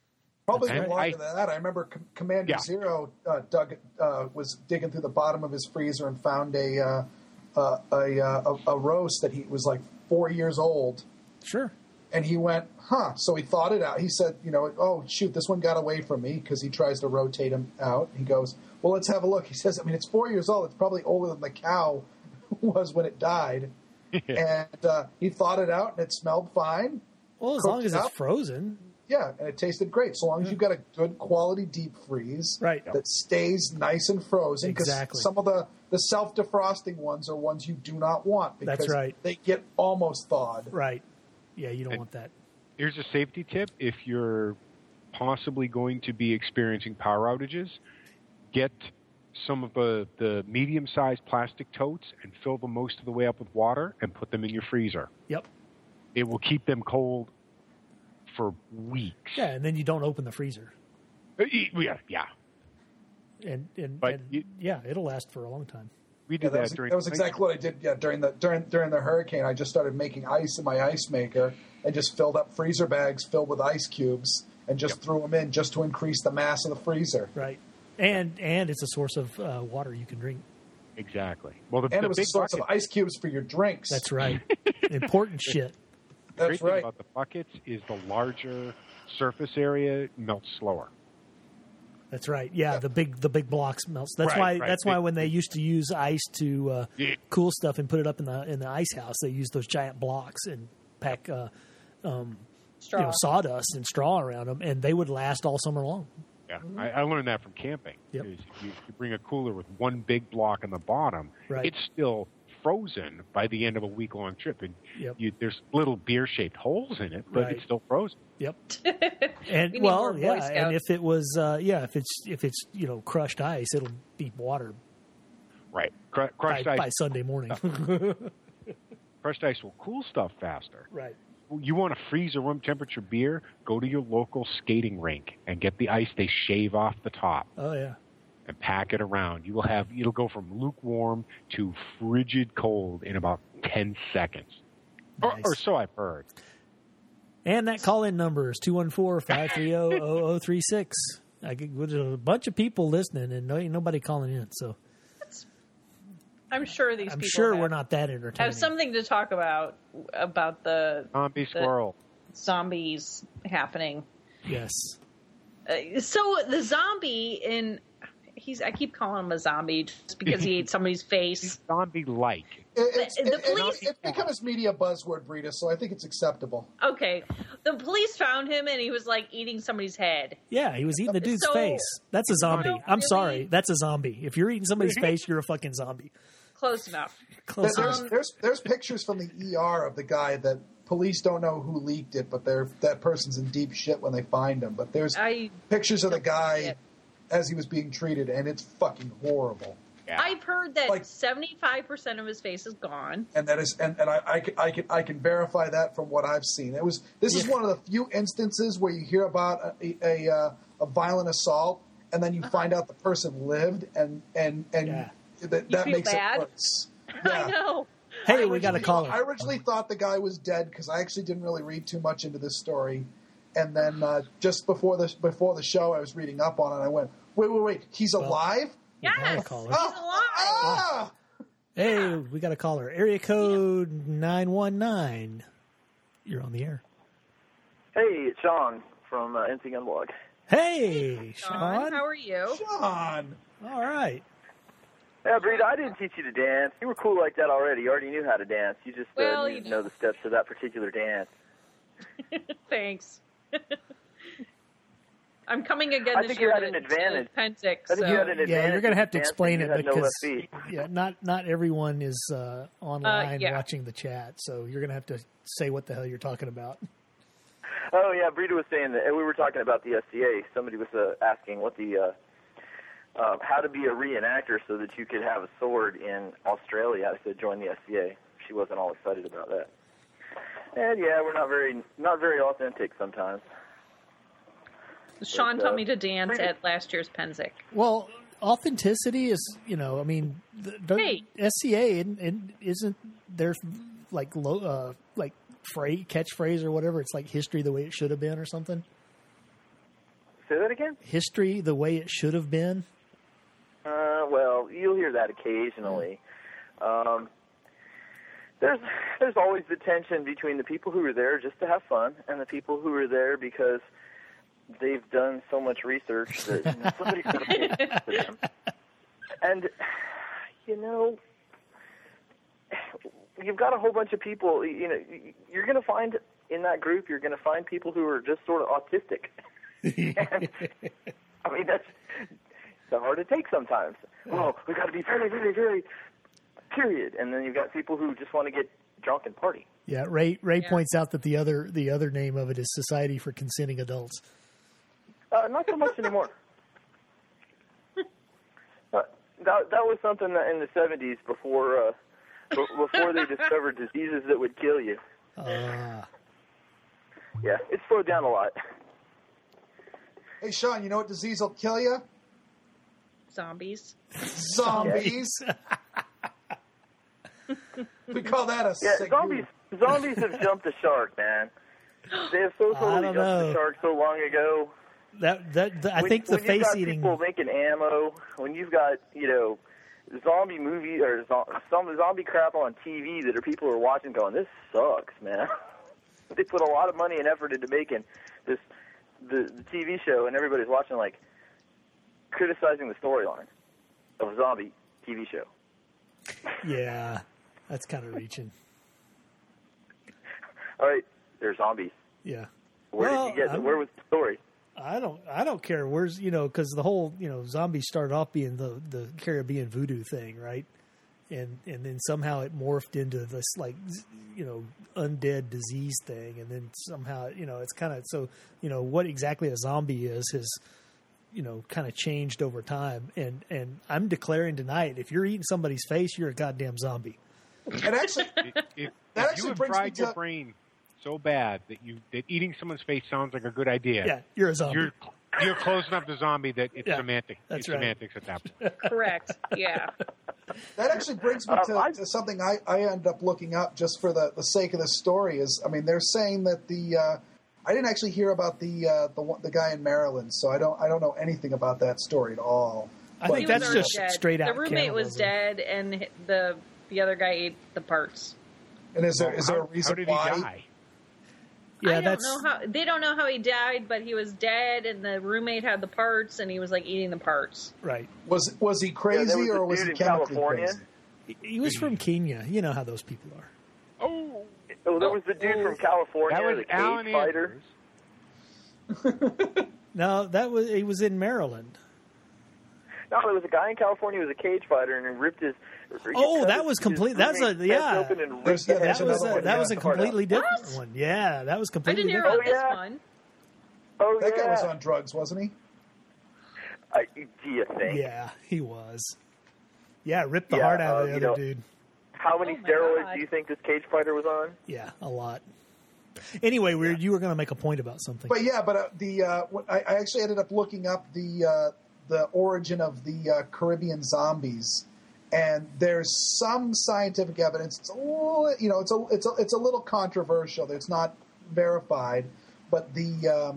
Probably longer than that. I remember Commander Zero Doug was digging through the bottom of his freezer and found a roast that he was like 4 years old. Sure. And he went, So he thawed it out. He said, oh, shoot, this one got away from me, because he tries to rotate him out. He goes, well, let's have a look. He says, it's 4 years old. It's probably older than the cow was when it died. And he thawed it out, and it smelled fine. Well, as long as it's frozen. Yeah, and it tasted great. So long as you've got a good quality deep freeze that stays nice and frozen. Exactly. Some of the self-defrosting ones are ones you do not want because they get almost thawed. Right. Yeah, you don't want that. Here's a safety tip. If you're possibly going to be experiencing power outages, get some of the medium-sized plastic totes and fill them most of the way up with water and put them in your freezer. Yep. It will keep them cold for weeks. Yeah, and then you don't open the freezer. Yeah. And it'll last for a long time. We did that during. That was exactly what I did. Yeah, during the hurricane, I just started making ice in my ice maker and just filled up freezer bags filled with ice cubes and just threw them in just to increase the mass of the freezer. Right, and it's a source of water you can drink. Exactly. Well, it was a source of ice cubes for your drinks. That's right. Important shit. The great thing about the buckets is the larger surface area melts slower. That's right. Yeah, the big blocks melts. That's why when they used to use ice to cool stuff and put it up in the ice house, they used those giant blocks and pack sawdust and straw around them, and they would last all summer long. Yeah, I learned that from camping. Yep. You bring a cooler with one big block on the bottom, it's still frozen by the end of a week-long trip, and there's little beer-shaped holes in it, but it's still frozen. Yep. And and if it was if it's crushed ice, it'll be water. Right. Crushed ice by Sunday morning. Crushed ice will cool stuff faster. Right. You want to freeze a room temperature beer? Go to your local skating rink and get the ice they shave off the top. Oh yeah. And pack it around. It'll go from lukewarm to frigid cold in about 10 seconds. Nice. Or so I've heard. And that call-in number is 214-530-0036. There's a bunch of people listening and nobody calling in. So I'm sure these. I'm sure we're not that entertaining. Have something to talk about the squirrel zombies happening. Yes. So the zombie in. I keep calling him a zombie just because he ate somebody's face. He's zombie-like. It's become his media buzzword, Brita, so I think it's acceptable. Okay. The police found him, and he was, eating somebody's head. Yeah, he was eating the dude's face. That's a zombie. I'm sorry. That's a zombie. If you're eating somebody's face, you're a fucking zombie. Close enough. There's pictures from the ER of the guy that police don't know who leaked it, but that person's in deep shit when they find him. But there's pictures of the guy as he was being treated, and it's fucking horrible. Yeah. I've heard that 75% of his face is gone, and that is, and I can verify that from what I've seen. This is one of the few instances where you hear about a violent assault, and then you find out the person lived, and that makes bad? It worse. Yeah. I know. Hey, we got a caller. I originally thought the guy was dead because I actually didn't really read too much into this story. And then just before the show, I was reading up on it. And I went, wait, he's alive? Yes, he's alive. Hey, we got a caller. Area code 919. You're on the air. Hey, it's Sean from NC Gunblog. Hey, Sean. How are you? Sean. All right. Yeah, Brita, I didn't teach you to dance. You were cool like that already. You already knew how to dance. You just didn't know the steps to that particular dance. Thanks. I'm coming again. I think you had an advantage. Pentax, I think you had an advantage. Yeah, you're going to have to explain it because no not everyone is online watching the chat, so you're going to have to say what the hell you're talking about. Oh yeah, Brita was saying that we were talking about the SCA. Somebody was asking what the how to be a reenactor so that you could have a sword in Australia. I said join the SCA. She wasn't all excited about that. And yeah, we're not very authentic sometimes. Sean told me to dance at last year's Pennsic. Well, authenticity is, SCA isn't there catchphrase or whatever. It's like history the way it should have been or something. Say that again? History the way it should have been? Well, you'll hear that occasionally. There's always the tension between the people who are there just to have fun and the people who are there because they've done so much research that somebody's going to pay attention to them. And, you've got a whole bunch of people, you're going to find in that group, you're going to find people who are just sort of autistic. And, I mean, that's hard to take sometimes. Oh, we got to be very, very, very, period. And then you've got people who just want to get drunk and party. Yeah, Ray points out that the other name of it is Society for Consenting Adults. Not so much anymore. That was something that in the 70s before they discovered diseases that would kill you. Yeah, it slowed down a lot. Hey, Sean, you know what disease will kill you? Zombies. Zombies. We call that a sick zombies. Zombies have jumped the shark, man. They have totally jumped the shark so long ago. I think the face eating. People making ammo. When you've got zombie movie or some zombie crap on TV that people are watching, going, "This sucks, man." They put a lot of money and effort into making the TV show, and everybody's watching like criticizing the storyline of a zombie TV show. Yeah, that's kind of reaching. All right, they're zombies. Yeah. Where did you get? Where was the story? I don't care. Where's because the whole zombies started off being the Caribbean voodoo thing, right? And then somehow it morphed into this undead disease thing, and then somehow it's kind of so what exactly a zombie is has kind of changed over time. And I'm declaring tonight, if you're eating somebody's face, you're a goddamn zombie. And actually, if you have fried your brain so bad that eating someone's face sounds like a good idea. Yeah, you're a zombie. You're close enough to zombie that it's semantic. That's it's semantics at that point. Correct. Yeah. That actually brings me to something I ended up looking up just for the sake of the story. They're saying that I didn't actually hear about the guy in Maryland, so I don't know anything about that story at all. I think that's just straight out. The roommate was dead, and the other guy ate the parts. And is there a reason how did he die? Yeah, they don't know how he died, but he was dead, and the roommate had the parts, and he was eating the parts. Right. Was he crazy or was he chemically crazy? He was from Kenya. You know how those people are. Oh, there was the dude from California, that was the cage fighter. No, he was in Maryland. No, there was a guy in California who was a cage fighter and ripped his. That was complete. That was a completely different one. Yeah, that was completely different. I didn't hear about this one. Oh, that guy was on drugs, wasn't he? Do you think? Yeah, he was. Yeah, ripped the heart out of the other dude. How many steroids do you think this cage fighter was on? Yeah, a lot. Anyway, you were going to make a point about something. But I actually ended up looking up the origin of the Caribbean zombies, and there's some scientific evidence. It's a little controversial. It's not verified, but the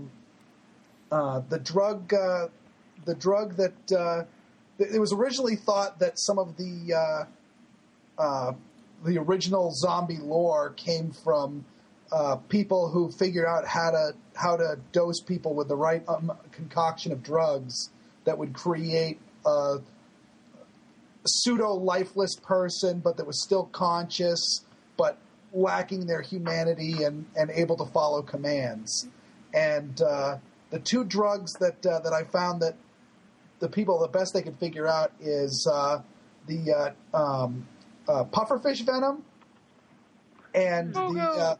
drug that it was originally thought that some of the original zombie lore came from people who figured out how to dose people with the right concoction of drugs that would create a pseudo-lifeless person, but that was still conscious, but lacking their humanity and able to follow commands. And the two drugs that I found that the best they could figure out is the pufferfish venom and fugu,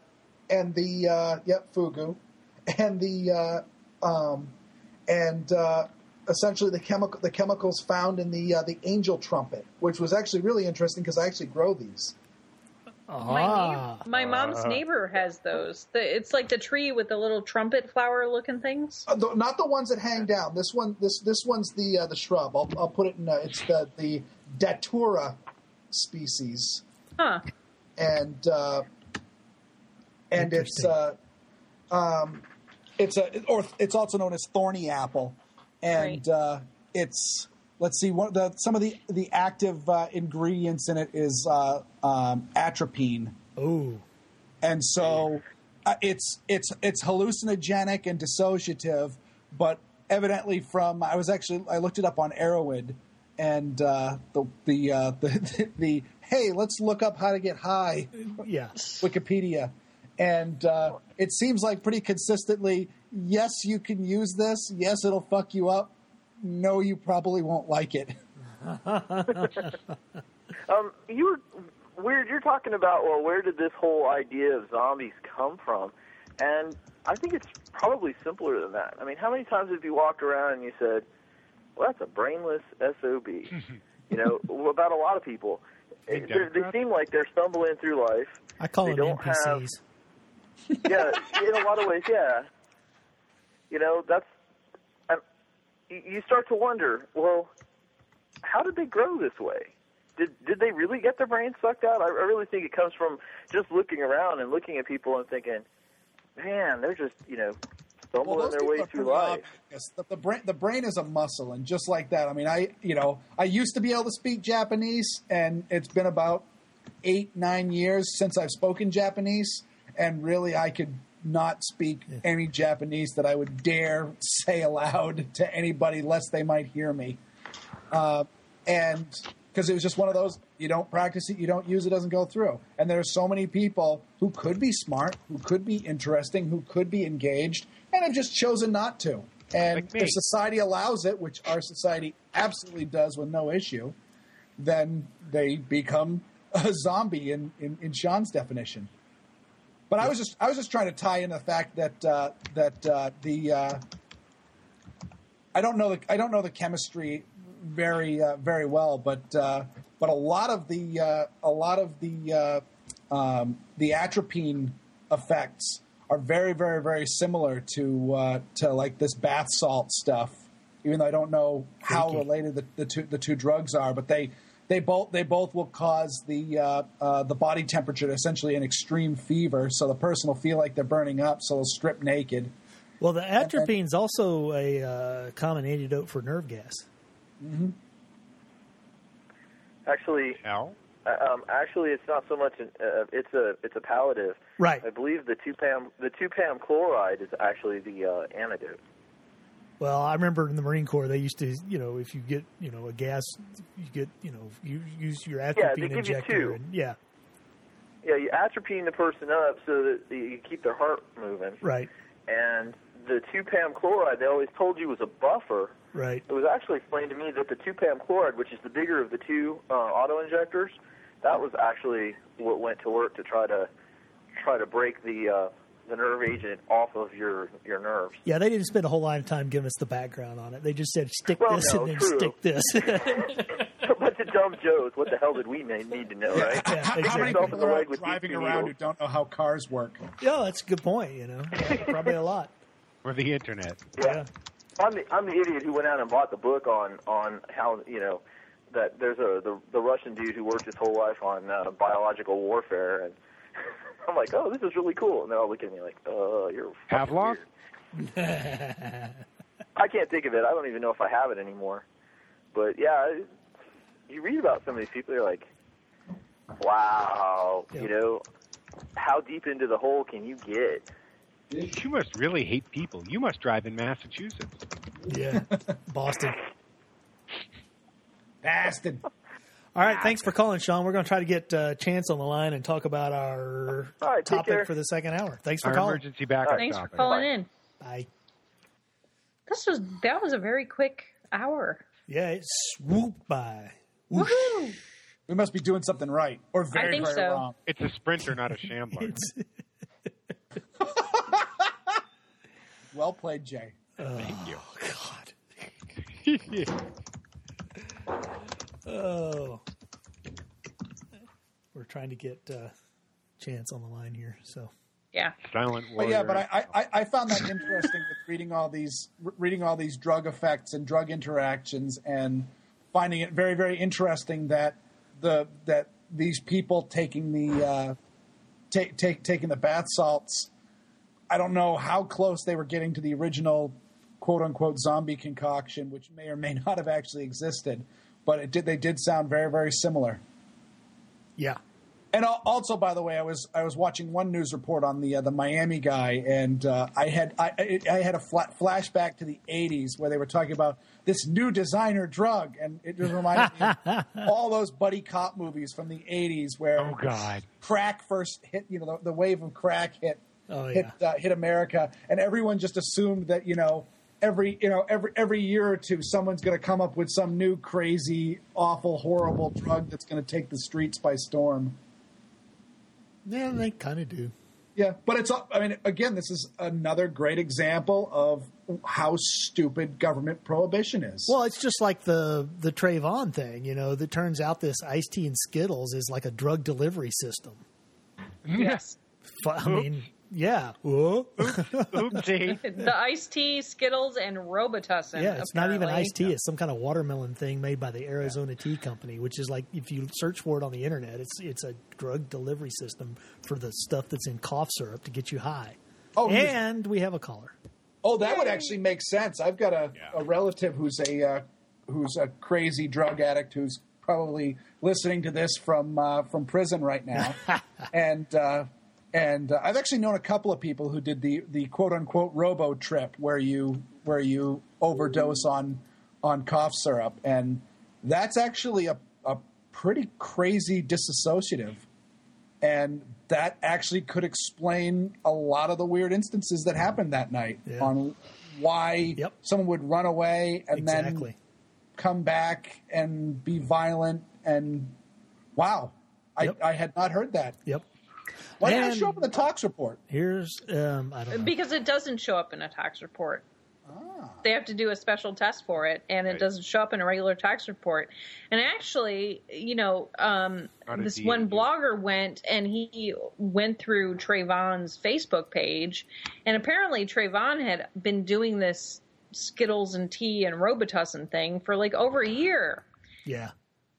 and essentially the chemicals found in the angel trumpet, which was actually really interesting because I actually grow these. My mom's neighbor has those. It's like the tree with the little trumpet flower looking things. Not the ones that hang down. This one's the shrub. I'll put it in. It's the Datura species. Huh. And it's it's also known as thorny apple, and it's, let's see, some of the active ingredients in it is atropine. Oh, and so it's hallucinogenic and dissociative, but evidently I looked it up on Erowid, and the hey, let's look up how to get high. Yeah, Wikipedia. And it seems like pretty consistently, yes, you can use this. Yes, it'll fuck you up. No, you probably won't like it. You were weird. You're talking about, well, where did this whole idea of zombies come from? And I think it's probably simpler than that. I mean, how many times have you walked around and you said, well, that's a brainless SOB? About a lot of people. They seem like they're stumbling through life. I call them NPCs. Yeah, in a lot of ways, yeah. That's... you start to wonder, well, how did they grow this way? Did they really get their brains sucked out? I really think it comes from just looking around and looking at people and thinking, man, they're just, stumbling their way through life. Yes, the brain is a muscle, and just like that, I mean, I used to be able to speak Japanese, and it's been about 8-9 years since I've spoken Japanese, and really I could not speak any Japanese that I would dare say aloud to anybody lest they might hear me. And because it was just one of those, you don't practice it, you don't use it, doesn't go through. And there are so many people who could be smart, who could be interesting, who could be engaged, and have just chosen not to. And if society allows it, which our society absolutely does with no issue, then they become a zombie in Sean's definition. But I was just trying to tie in the fact that I don't know the chemistry very well, but a lot of the atropine effects are very, very, very similar to like this bath salt stuff. Even though I don't know how related the two drugs are, but they both will cause the body temperature to essentially an extreme fever, so the person will feel like they're burning up, so they'll strip naked. Well, the atropine's also a common antidote for nerve gas. Mm-hmm. Actually, it's not so much. It's a palliative. Right. I believe the 2-PAM chloride is actually the antidote. Well, I remember in the Marine Corps they used to, if you get, a gas, you get, you use your atropine injector. Yeah, you atropine the person up so that you keep their heart moving. Right. And the 2-PAM chloride, they always told you was a buffer. Right. It was actually explained to me that the 2-PAM chloride, which is the bigger of the two auto-injectors, that was actually what went to work to try to break the nerve agent off of your nerves. Yeah, they didn't spend a whole lot of time giving us the background on it. They just said, stick this and then stick this. A bunch of dumb Joes. What the hell did we need to know, right? Yeah, exactly. How many people are driving around who don't know how cars work? Yeah, that's a good point, Probably a lot. Or the Internet. Yeah. I'm the idiot who went out and bought the book on how, that there's the Russian dude who worked his whole life on biological warfare, and I'm like, oh, this is really cool. And they're all looking at me like, you're Pavlov? I can't think of it. I don't even know if I have it anymore. But, yeah, you read about some of these people, you're like, wow, how deep into the hole can you get? You must really hate people. You must drive in Massachusetts. Yeah, Boston. Boston. All right, thanks for calling, Sean. We're going to try to get Chance on the line and talk about our topic for the second hour. Thanks for calling. Emergency backup. Thanks for calling in. Bye. That was a very quick hour. Yeah, it swooped by. Woohoo! We must be doing something right, or very, very wrong. It's a sprinter, not a shambler. Well played, Jay. Thank you. God. Oh. We're trying to get Chance on the line here, so. Yeah. Silent warrior. Yeah, but I found that interesting with reading all these drug effects and drug interactions, and finding it very, very interesting that these people taking the taking the bath salts I don't know how close they were getting to the original quote-unquote zombie concoction, which may or may not have actually existed, but they did sound very, very similar. Yeah. And also, by the way, I was watching one news report on the Miami guy, and I had a flashback to the 80s where they were talking about this new designer drug, and it just reminded me of all those buddy cop movies from the 80s where crack first hit, the wave of crack hit America, and everyone just assumed that every year or two someone's going to come up with some new crazy, awful, horrible drug that's going to take the streets by storm. Yeah, they kind of do. Yeah, but again, this is another great example of how stupid government prohibition is. Well, it's just like the Trayvon thing, that turns out this iced tea and Skittles is like a drug delivery system. Yes. I mean, yeah. Oopsie. The iced tea, Skittles, and Robitussin. Yeah, it's not even iced tea. It's some kind of watermelon thing made by the Arizona Tea Company, which is like, if you search for it on the internet, it's a drug delivery system for the stuff that's in cough syrup to get you high. Oh, and we have a caller. Oh, that would actually make sense. I've got a relative who's a crazy drug addict who's probably listening to this from prison right now, and I've actually known a couple of people who did the quote unquote robo trip where you overdose on cough syrup, and that's actually a pretty crazy disassociative, and that actually could explain a lot of the weird instances that happened that night on why someone would run away and then come back and be violent. And wow, I had not heard that. Yep. Why didn't it show up in the tox report? Here's, I don't know. Because it doesn't show up in a tox report. They have to do a special test for it, and it doesn't show up in a regular tox report. And actually, this one blogger went through Trayvon's Facebook page, and apparently Trayvon had been doing this Skittles and tea and Robitussin thing for like over a year. Yeah.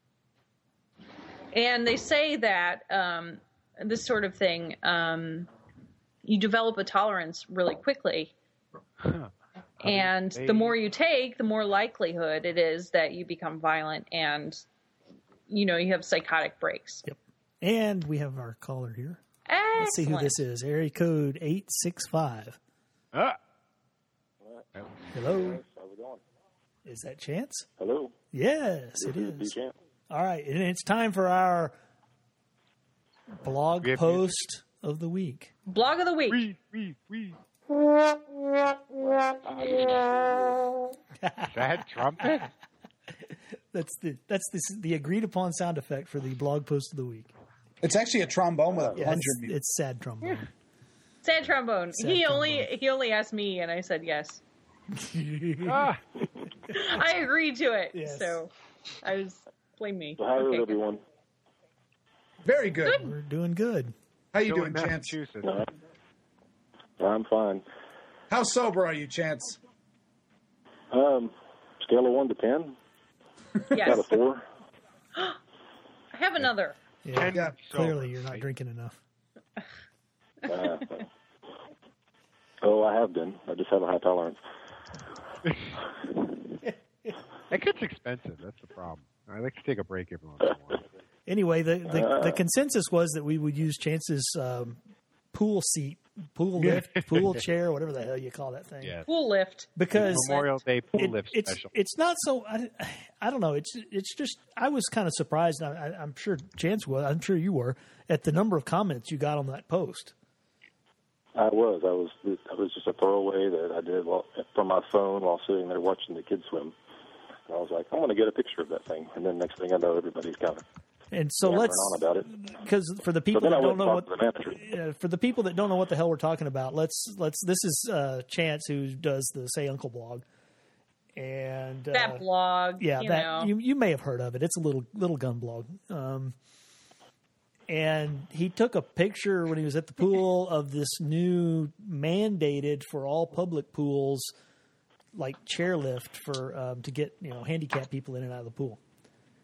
And they say that this sort of thing, you develop a tolerance really quickly. And the more you take, the more likelihood it is that you become violent and, you have psychotic breaks. Yep. And we have our caller here. Excellent. Let's see who this is. Area code 865. Hello. Hello. How's it going? Is that Chance? Hello. Yes, it is. Chance. All right. And it's time for our blog post of the week. Blog of the week. Is that trumpet? That's the agreed upon sound effect for the blog post of the week. It's actually a trombone with a plunger. It's sad trombone. Sad trombone. He only asked me, and I said yes. I agreed to it. Yes. So blame me. So how is everyone? Very good. We're doing good. How you doing, Chance? I'm fine. How sober are you, Chance? Scale of 1 to 10. Yes. About a 4. I have another. Yeah. Clearly, you're not drinking enough. I have been. I just have a high tolerance. It gets expensive. That's the problem. I like to take a break every once in a while. Anyway, the consensus was that we would use Chance's pool seat, pool lift, pool chair, whatever the hell you call that thing. Yeah. Pool lift. Because Memorial Day pool lift special. It's not so. I don't know. It's just. I was kind of surprised. I'm sure Chance was. I'm sure you were at the number of comments you got on that post. I was just a throwaway that I did from my phone while sitting there watching the kids swim. And I was like, I want to get a picture of that thing. And then next thing I know, everybody's got it. And so let's, because for the people that don't know what the hell we're talking about, let's. This is Chance, who does the Say Uncle blog, and that blog. Yeah, you may have heard of it. It's a little gun blog. And he took a picture when he was at the pool of this new mandated for all public pools, like chairlift for to get handicapped people in and out of the pool.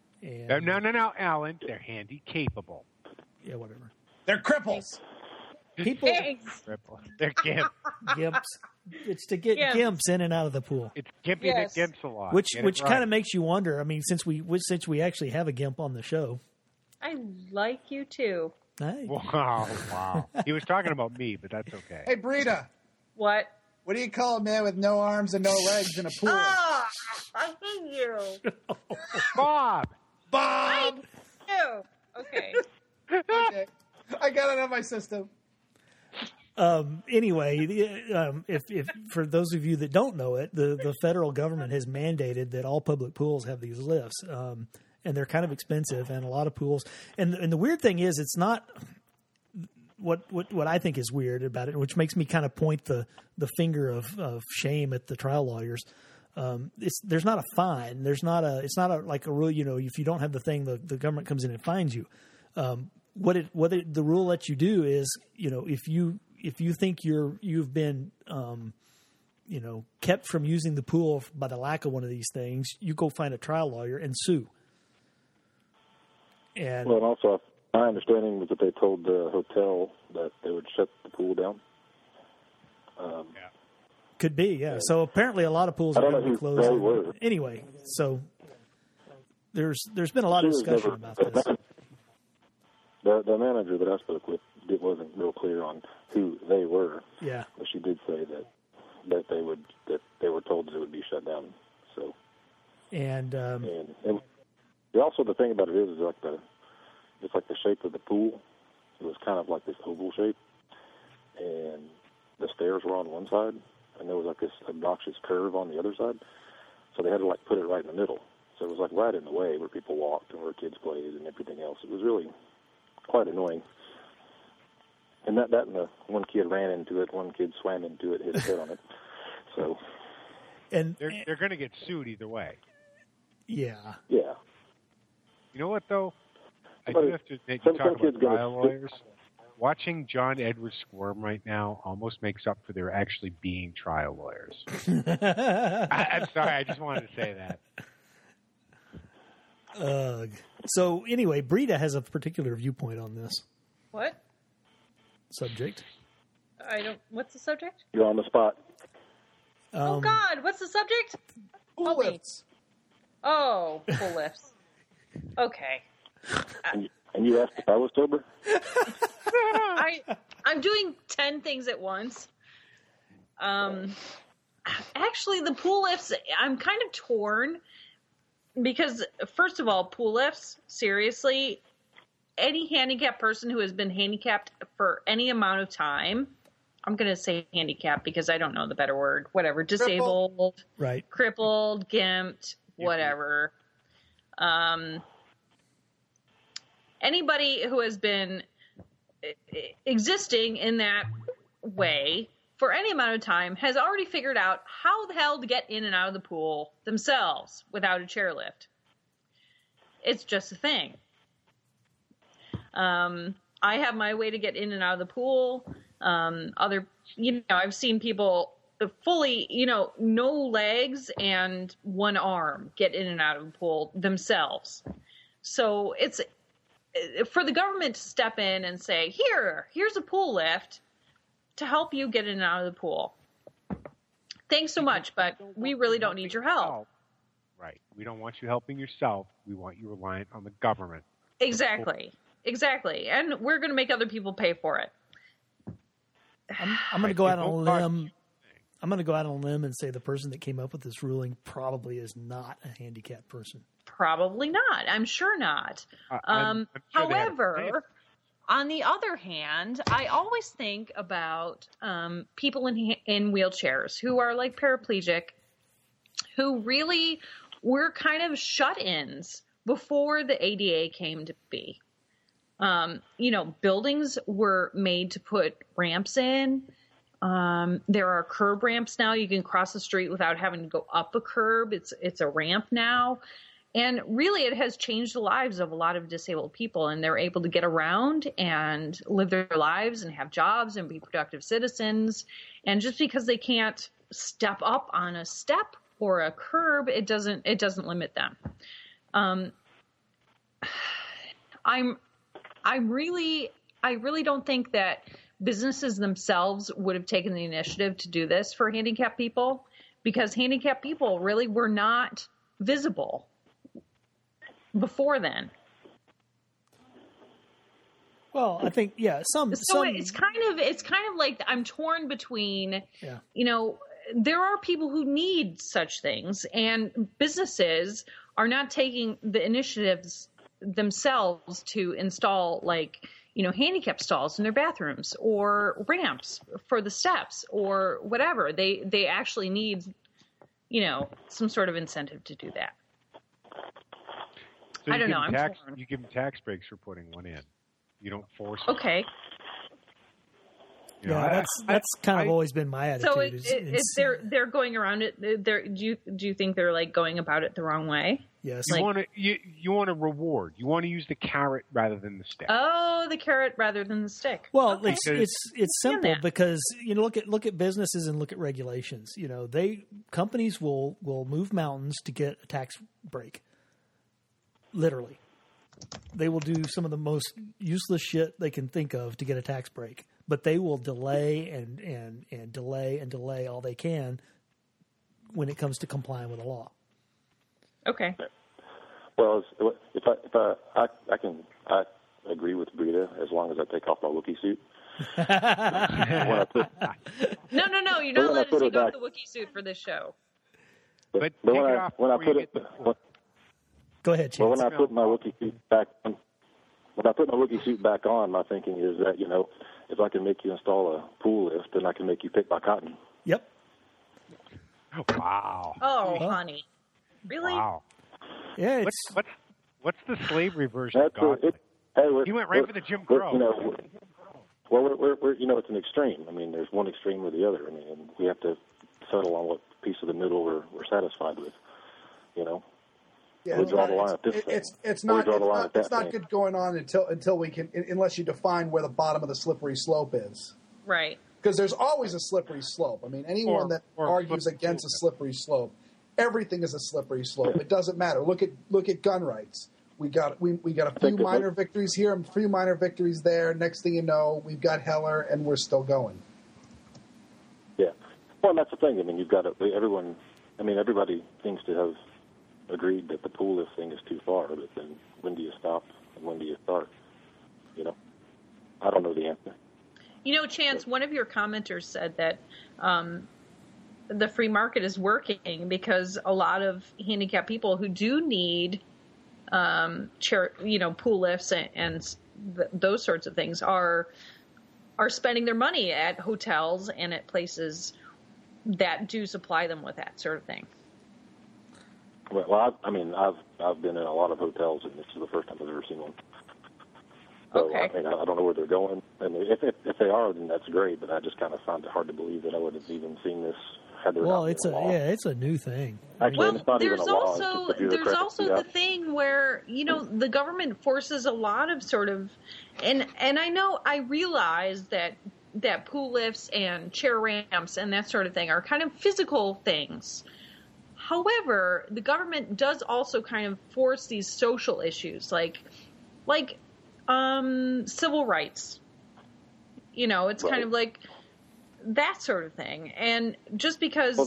And No, Alan. They're handy capable. Yeah, whatever. They're cripples. People, they're gimps. Gimps. It's to get gimps in and out of the pool. It's gimpy that gimps a lot. Which kind of makes you wonder. I mean, since we actually have a gimp on the show. I like you too. Nice. Wow. He was talking about me, but that's okay. Hey, Brita. What? What do you call a man with no arms and no legs in a pool? Ah, I hate you. Bob. I hate you. Okay. Okay. I got it on my system. Anyway, if for those of you that don't know it, the federal government has mandated that all public pools have these lifts, and they're kind of expensive, and a lot of pools. And the weird thing is, it's not what I think is weird about it, which makes me kind of point the finger of shame at the trial lawyers. There's not a fine. It's not like a rule. If you don't have the thing, the government comes in and fines you. The rule lets you do is, if you think you've been, kept from using the pool by the lack of one of these things, you go find a trial lawyer and sue. And also, my understanding was that they told the hotel that they would shut the pool down. Could be, yeah. So apparently, a lot of pools are going to be closed. Anyway, so there's been a lot of discussion about this. The manager that I spoke with wasn't real clear on who they were. Yeah, but she did say that they were told that it would be shut down. So, and also the thing about it is it's like the shape of the pool. It was kind of like this oval shape, and the stairs were on one side, and there was like this obnoxious curve on the other side. So they had to put it right in the middle. So it was right in the way where people walked and where kids played and everything else. It was really quite annoying. And that and the one kid ran into it, one kid swam into it, hit his head on it. So, and they're going to get sued either way. Yeah. Yeah. You know what though? I do have to admit, you talk about trial lawyers. Watching John Edwards squirm right now almost makes up for there actually being trial lawyers. I'm sorry, I just wanted to say that. So anyway, Brita has a particular viewpoint on this. What? Subject. What's the subject? You're on the spot. Oh God, what's the subject? Pool lifts. Oh, pool lifts. Okay. And you asked if I was sober? I'm doing 10 things at once. Actually, the pool lifts, I'm kind of torn because, first of all, pool lifts, seriously, any handicapped person who has been handicapped for any amount of time, I'm going to say handicapped because I don't know the better word, whatever, disabled, right, crippled, gimped, whatever. Anybody who has been existing in that way for any amount of time has already figured out how the hell to get in and out of the pool themselves without a chairlift. It's just a thing. I have my way to get in and out of the pool. I've seen people fully, no legs and one arm get in and out of the pool themselves. So it's for the government to step in and say, here's a pool lift to help you get in and out of the pool. Thanks so much, but we really don't need your help. Right. We don't want you helping yourself. We want you reliant on the government. Exactly. And we're going to make other people pay for it. I'm going to go out on a limb. I'm going to go out on a limb and say the person that came up with this ruling probably is not a handicapped person. Probably not. I'm sure not. I'm sure however, on the other hand, I always think about people in wheelchairs who are like paraplegic, who really were kind of shut-ins before the ADA came to be. Buildings were made to put ramps in. There are curb ramps now. You can cross the street without having to go up a curb. It's a ramp now. And really, it has changed the lives of a lot of disabled people, and they're able to get around and live their lives and have jobs and be productive citizens. And just because they can't step up on a step or a curb, it doesn't limit them. I really don't think that businesses themselves would have taken the initiative to do this for handicapped people, because handicapped people really were not visible before then. Well, I think some. It's kind of like I'm torn between, there are people who need such things, and businesses are not taking the initiatives themselves to install handicap stalls in their bathrooms or ramps for the steps or whatever. They actually need, some sort of incentive to do that. So I don't know. You give them tax breaks for putting one in. You don't force it. Okay. That's kind of always been my attitude. So they're going around it. Do you think they're like going about it the wrong way? Yes. You want to reward. You want to use the carrot rather than the stick. Oh, the carrot rather than the stick. Well, okay. it's simple because look at businesses and look at regulations. Companies will move mountains to get a tax break. Literally. They will do some of the most useless shit they can think of to get a tax break, but they will delay and delay all they can when it comes to complying with the law. Okay. Well, I agree with Brita as long as I take off my Wookiee suit. No, you're not allowed to take off the Wookiee suit for this show. But when I put it. Go ahead, Chance. Well, when I put my Wookiee suit back on, my thinking is that, if I can make you install a pool lift, then I can make you pick my cotton. Yep. Oh, wow. Oh, honey. Really? Wow. Yeah. What's the slavery version of God? You went right for the Jim Crow. We're it's an extreme. I mean, there's one extreme or the other. I mean, and we have to settle on what piece of the middle we're satisfied with, Yeah, it's not good going on until we can, unless you define where the bottom of the slippery slope is. Right. Because there's always a slippery slope. I mean, anyone that argues against a slippery slope, everything is a slippery slope. It doesn't matter. Look at gun rights. We got a few minor victories here and a few minor victories there. Next thing you know, we've got Heller, and we're still going. Yeah. Well, that's the thing. I mean, everybody seems to have agreed that the pool lift thing is too far, but then when do you stop and when do you start? I don't know the answer. Chance, one of your commenters said that the free market is working because a lot of handicapped people who do need pool lifts and those sorts of things are spending their money at hotels and at places that do supply them with that sort of thing. Well, I've been in a lot of hotels, and this is the first time I've ever seen one. So, okay. I don't know where they're going. And if they are, then that's great. But I just kind of found it hard to believe that I would have even seen this. It's a new thing. Actually, it's not even a law. There's also the thing where the government forces a lot of sort of, and I realize that pool lifts and chair ramps and that sort of thing are kind of physical things. However, the government does also kind of force these social issues, like civil rights. It's right. Kind of like that sort of thing. And just because,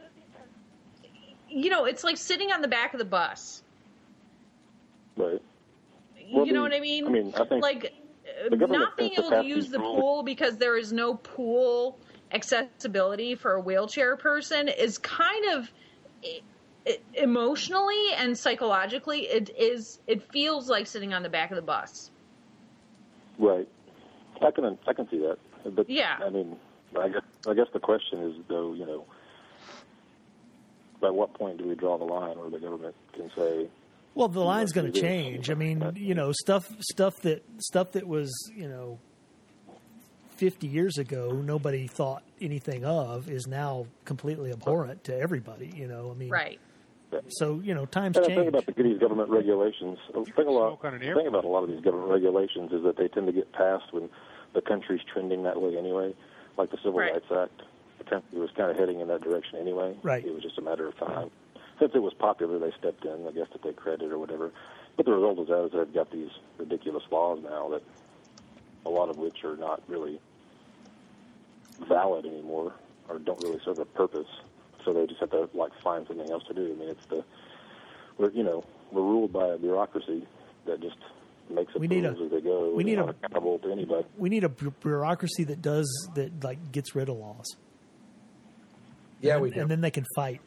it's like sitting on the back of the bus. Right. You know what I mean? I think like not being able to use the pool because there is no pool accessibility for a wheelchair person is kind of... emotionally and psychologically, it feels like sitting on the back of the bus. Right. I can see that. But yeah. I guess the question is though, by what point do we draw the line where the government can say? Well, the line's going to change. I mean, stuff that was 50 years ago nobody thought anything of is now completely abhorrent to everybody. Right. So times change. The thing about these government regulations, the thing about a lot of these government regulations is that they tend to get passed when the country's trending that way anyway. Like the Civil Rights Act, the country was kind of heading in that direction anyway. Right. It was just a matter of time. Since it was popular, they stepped in, I guess, to take credit or whatever. But the result of that is they've got these ridiculous laws now that a lot of which are not really valid anymore or don't really serve a purpose. So they just have to find something else to do. I mean, we're ruled by a bureaucracy that just makes up rules as they go. We need not accountable to anybody. We need a bureaucracy that gets rid of laws. Yeah, we do. And then they can fight.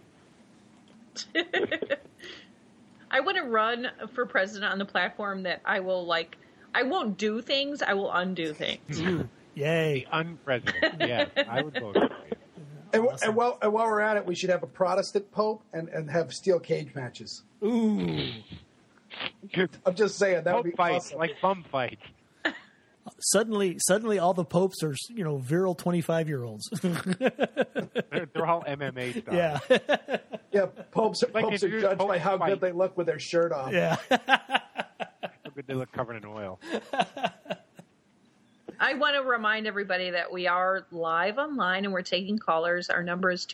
I want to run for president on the platform that I won't do things, I will undo things. Ooh, yay. The unpresident. Yeah, I would vote for it. And while we're at it, we should have a Protestant Pope and have steel cage matches. Ooh. I'm just saying, that would be fights, awesome. like bum fights. Suddenly, all the popes are, virile 25-year-olds. They're all MMA stars. Yeah. Yeah, popes are judged by how fight. good they look with their shirt off. Yeah. How good they look covered in oil. I want to remind everybody that we are live online and we're taking callers. Our number is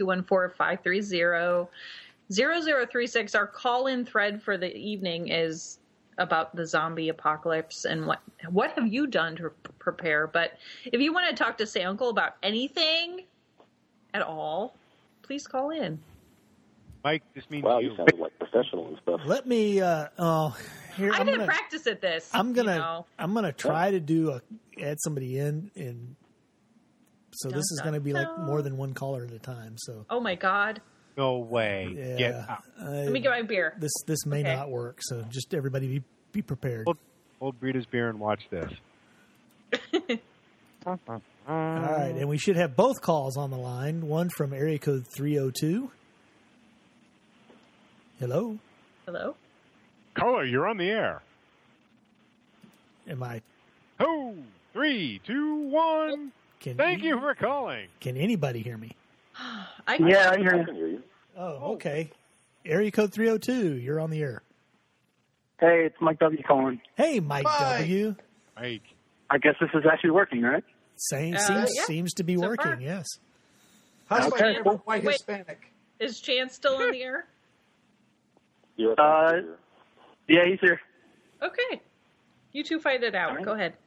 214-530-0036. Our call-in thread for the evening is about the zombie apocalypse and what have you done to prepare. But if you want to talk to Say Uncle about anything at all, please call in. Mike, this means you sounded like professional and stuff. Let me. Here, I didn't practice at this. I'm gonna try to add somebody in, and so this is gonna be like more than one caller at a time. So. Oh my God. No way. Yeah. Get out. Let me get my beer. This may not work, so just everybody be prepared. Hold Brita's beer and watch this. All right, and we should have both calls on the line. One from area code 302. Hello? Hello? Caller, you're on the air. Am I? 3, 2, 1. Thank you for calling. Can anybody hear me? I can hear you. Oh, okay. Area code 302, you're on the air. Hey, it's Mike W. calling. Hey, Mike W. Mike. I guess this is actually working, right? Seems to be so working, far. yes. How's Okay, my cool. white Hispanic? Is Chance still on the air? Yeah, he's here. Okay. You two fight it out. Right. Go ahead.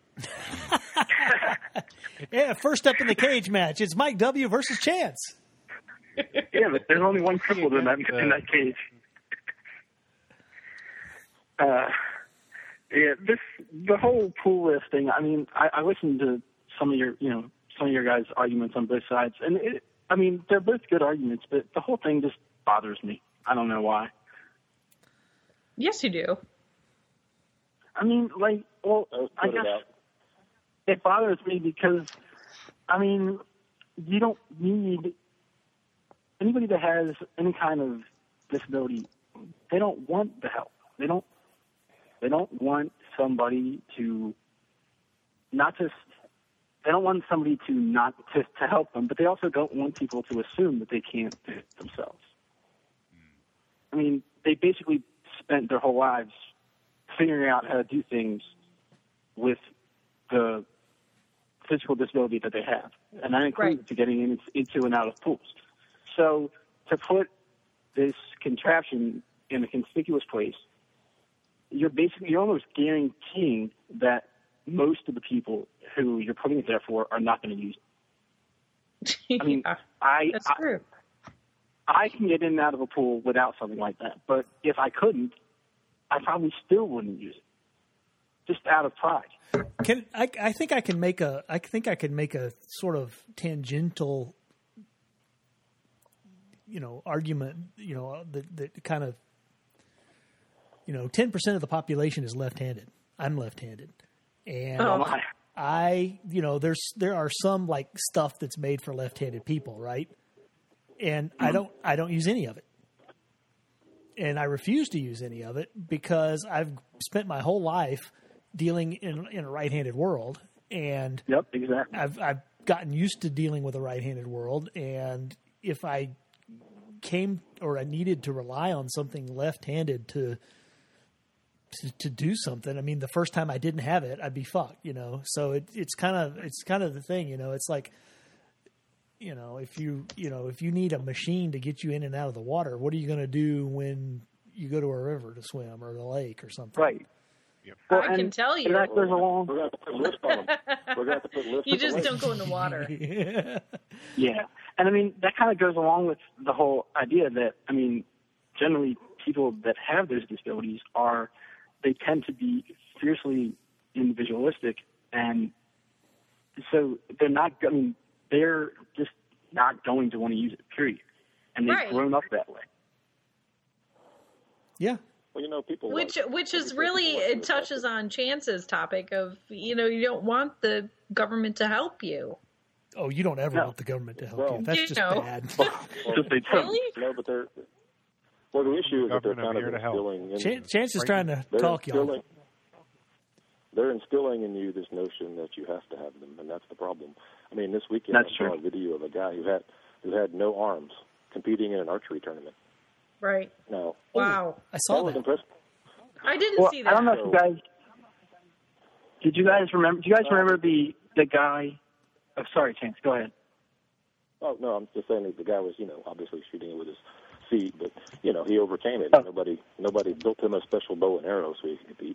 Yeah, first up in the cage match, it's Mike W. versus Chance. Yeah, but there's only one crippled in that cage. The whole pool list thing. I mean, I listened to some of your guys' arguments on both sides, and they're both good arguments, but the whole thing just bothers me. I don't know why. Yes, you do. I mean, I guess it bothers me because, you don't need anybody that has any kind of disability. They don't want the help. They don't want somebody to not just. They don't want somebody to not to help them, but they also don't want people to assume that they can't do it themselves. I mean, they basically spent their whole lives figuring out how to do things with the physical disability that they have, and that includes getting into and out of pools. So to put this contraption in a conspicuous place, you're almost guaranteeing that most of the people who you're putting it there for are not going to use it. I mean, that's true. I can get in and out of a pool without something like that, but if I couldn't, I probably still wouldn't use it, just out of pride. I think I can make a sort of tangential, argument, that kind of, 10% of the population is left-handed. I'm left-handed, and there are some like stuff that's made for left-handed people, right? And I don't use any of it. And I refuse to use any of it because I've spent my whole life dealing in a right-handed world, and yep, exactly. I've gotten used to dealing with a right-handed world, and if I came or I needed to rely on something left-handed to do something, I mean, the first time I didn't have it, I'd be fucked, So it's kind of the thing, It's like, if you need a machine to get you in and out of the water, what are you going to do when you go to a river to swim or the lake or something? Right. Yep. Well, I can tell you. That goes along. We're going to put lift on them. We're going to have to put lift. You just don't go in the water. Yeah. And I mean, that kind of goes along with the whole idea that, I mean, generally people that have those disabilities they tend to be fiercely individualistic, and so they're just not going to want to use it, period. And they've grown up that way. Yeah. Well, people which is really, it touches on Chance's topic of, you don't want the government to help you. Oh, you don't ever want the government to help you. That's just bad. Really? No, but the issue is that they're kind of instilling. Chance is trying to talk y'all. They're instilling in you this notion that you have to have them, and that's the problem. I mean, this weekend I saw a video of a guy who had no arms competing in an archery tournament. Right. No. Wow. I saw that. Impressive. I didn't see that. I don't know if you guys. Did you guys remember? Do you guys remember the guy? Oh, sorry, Chance. Go ahead. Oh no, I'm just saying that the guy was, obviously shooting it with his feet, but he overcame it. Oh. Nobody built him a special bow and arrow so he could compete.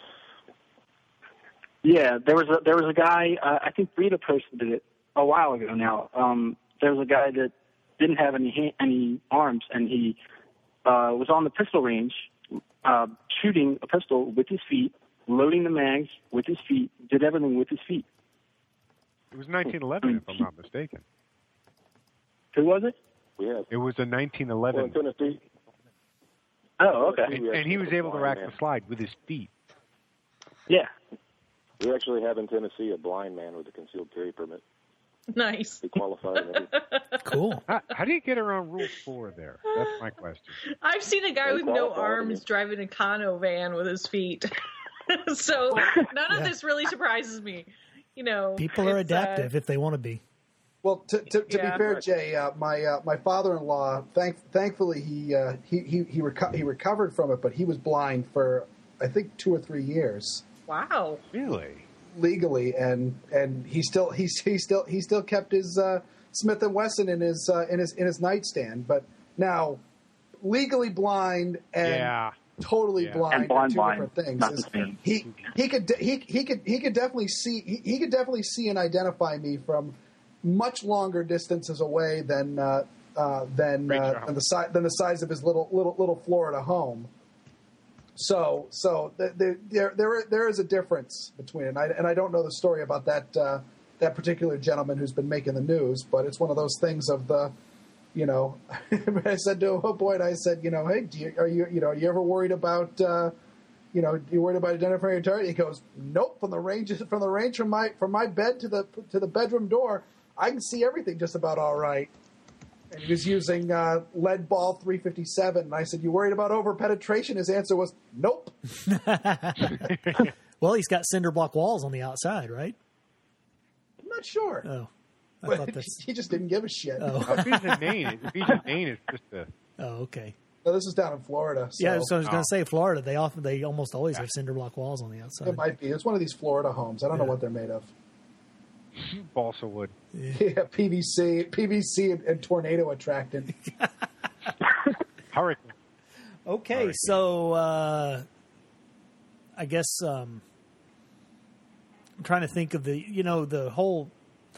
Yeah, there was a guy. I think Rita posted it a while ago now. There was a guy that didn't have any arms, and he was on the pistol range, shooting a pistol with his feet, loading the mags with his feet, did everything with his feet. It was 1911, if I'm not mistaken. Who was it? Yeah. It was a 1911. Well, Tennessee. Oh, okay. And he was able to rack the slide with his feet. Yeah. We actually have in Tennessee a blind man with a concealed carry permit. Nice. He qualified. Cool. How do you get around Rule 4 there? That's my question. I've seen a guy with no arms driving a Kano van with his feet. So none of this really surprises me. People are adaptive if they want to be. Well, to be fair, Jay, my father-in-law, thankfully he recovered from it, but he was blind for I think 2 or 3 years. Wow. Really? Legally, and he still kept his Smith and Wesson in his nightstand, but now legally blind and totally blind are two different things. He could definitely see and identify me from much longer distances away than the size of his little Florida home. So there is a difference between it, and I don't know the story about that particular gentleman who's been making the news, but it's one of those things of the, I said to him, oh boy, and I said, hey, are you ever worried about, you worried about identifying your target? He goes, nope. From the range from my bed to the bedroom door, I can see everything just about all right. And he was using lead ball 357. And I said, you worried about over penetration? His answer was, nope. Well, he's got cinder block walls on the outside, right? I'm not sure. Oh. He just didn't give a shit. Oh. If he's in Maine, it's just a... Oh, okay. No, this is down in Florida. So. Yeah, so I was going to say Florida. They almost always have cinder block walls on the outside. It might be. It's one of these Florida homes. I don't know what they're made of. Balsa wood. Yeah, PVC and tornado attractant. Hurricane. Okay, so I guess I'm trying to think of the whole,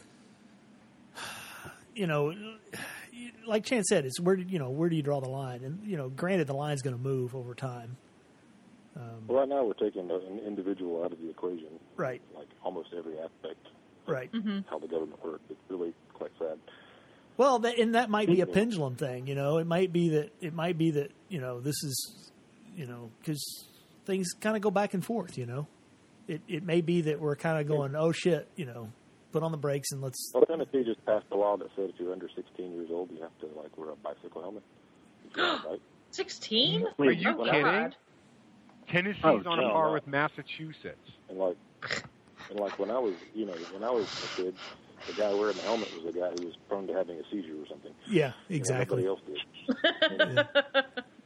like Chance said, it's where do you draw the line? And granted, the line's going to move over time. Well, right now we're taking an individual out of the equation, right? Like almost every aspect. Right. Mm-hmm. How the government works. It's really quite sad. Well, that might be a pendulum thing. It might be that this is, because things kind of go back and forth. It may be that we're kind of going, oh shit, put on the brakes and let's. Well, Tennessee just passed a law that said if you're under 16 years old, you have to wear a bicycle helmet. 16? Are you kidding? God. Tennessee's on a par with Massachusetts. And when I was a kid, the guy wearing the helmet was the guy who was prone to having a seizure or something. Yeah, exactly. Nobody else did.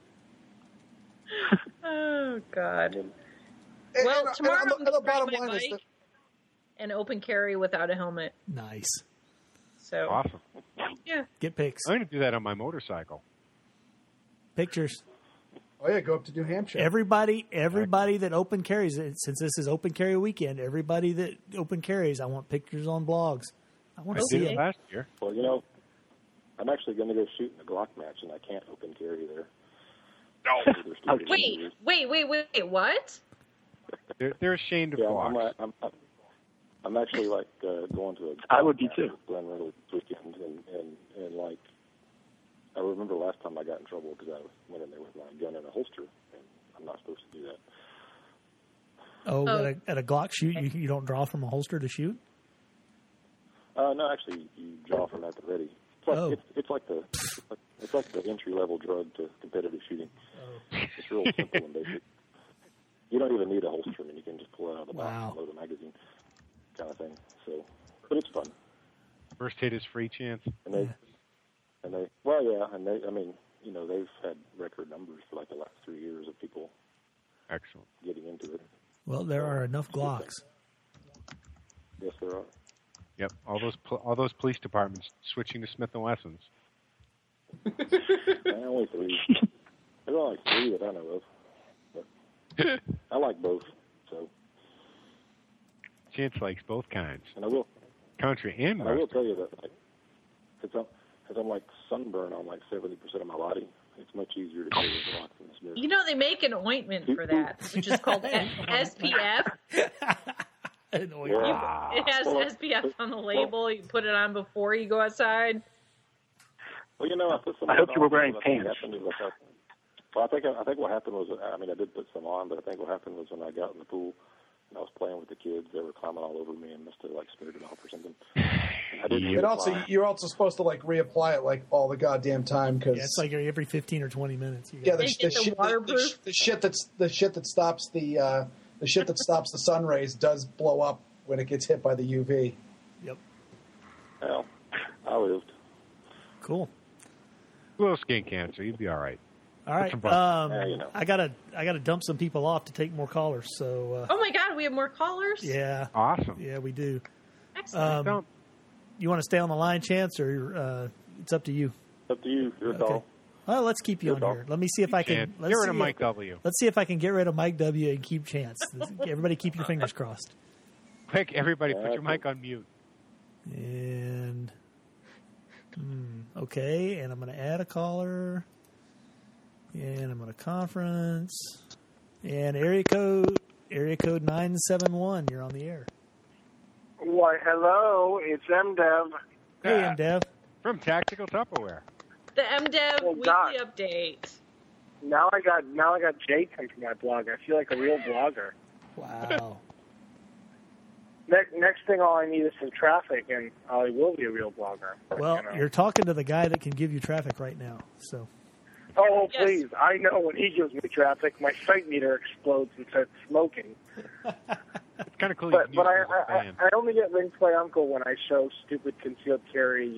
Oh God. Well, tomorrow I'm going to ride my bike and open carry without a helmet. Nice. So awesome. Yeah. Get pics. I'm going to do that on my motorcycle. Pictures. Oh yeah, go up to New Hampshire. Everybody that open carries it, since this is open carry weekend, everybody that open carries, I want pictures on blogs. I want to see it last year. Well, I'm actually going to go shoot in a Glock match, and I can't open carry there. No. Wait, what? They're ashamed of Glocks. I'm actually going to a I would be too. Glen Reynolds weekend, and like I remember last time I got in trouble because I went in there with my gun in a holster, and I'm not supposed to do that. Oh, at a Glock shoot, you don't draw from a holster to shoot? No, actually, you draw from at the ready. It's like the entry level drug to competitive shooting. Oh. It's real simple and basic. You don't even need a holster. I mean, you can just pull it out of the box and load a magazine, kind of thing. So, but it's fun. First hit is free chance. They've had record numbers for like the last 3 years of people. Excellent. Getting into it. Well, there are enough Glocks. Yes, there are. Yep, all those police departments switching to Smith & Wessons. Only 3. There are only 3 that I know of. But I like both. So Chance likes both kinds. And I will. Country and I will tell you that, because I'm like sunburn on like 70% of my body. It's much easier to carry the Glocks than Smith. They make an ointment for that, which is called SPF. It has SPF on the label. You put it on before you go outside. Well, I put some. I hope you were wearing pants. Well, I think what happened was, I did put some on, but I think what happened was when I got in the pool and I was playing with the kids, they were climbing all over me and must have smeared it off or something. You're also supposed to reapply it all the goddamn time because it's like every 15 or 20 minutes. The shit that stops the sun rays does blow up when it gets hit by the UV. Yep. Well, I lived. Cool. Little skin cancer, you'd be all right. All right. I gotta dump some people off to take more callers. So. Oh my God, we have more callers. Yeah. Awesome. Yeah, we do. Excellent. You want to stay on the line, Chance, or it's up to you? Up to you. Your call. Well, let's keep you on here. Let me see if I can get rid of Mike W. Let's see if I can get rid of Mike W. and keep Chance. Everybody, keep your fingers crossed. Quick, everybody, put your mic on mute. And okay, and I'm going to add a caller. And I'm going to conference. And area code 971. You're on the air. Why, hello. It's MDev. Hey, MDev. From Tactical Tupperware. The MDev weekly update. Now I got Jake into my blog. I feel like a real blogger. Wow. Next thing, all I need is some traffic, and I will be a real blogger. Well, you're talking to the guy that can give you traffic right now. So. Oh, please. I know when he gives me traffic, my site meter explodes and starts smoking. It's kind of cool. But I only get linked by Uncle when I show stupid concealed carry,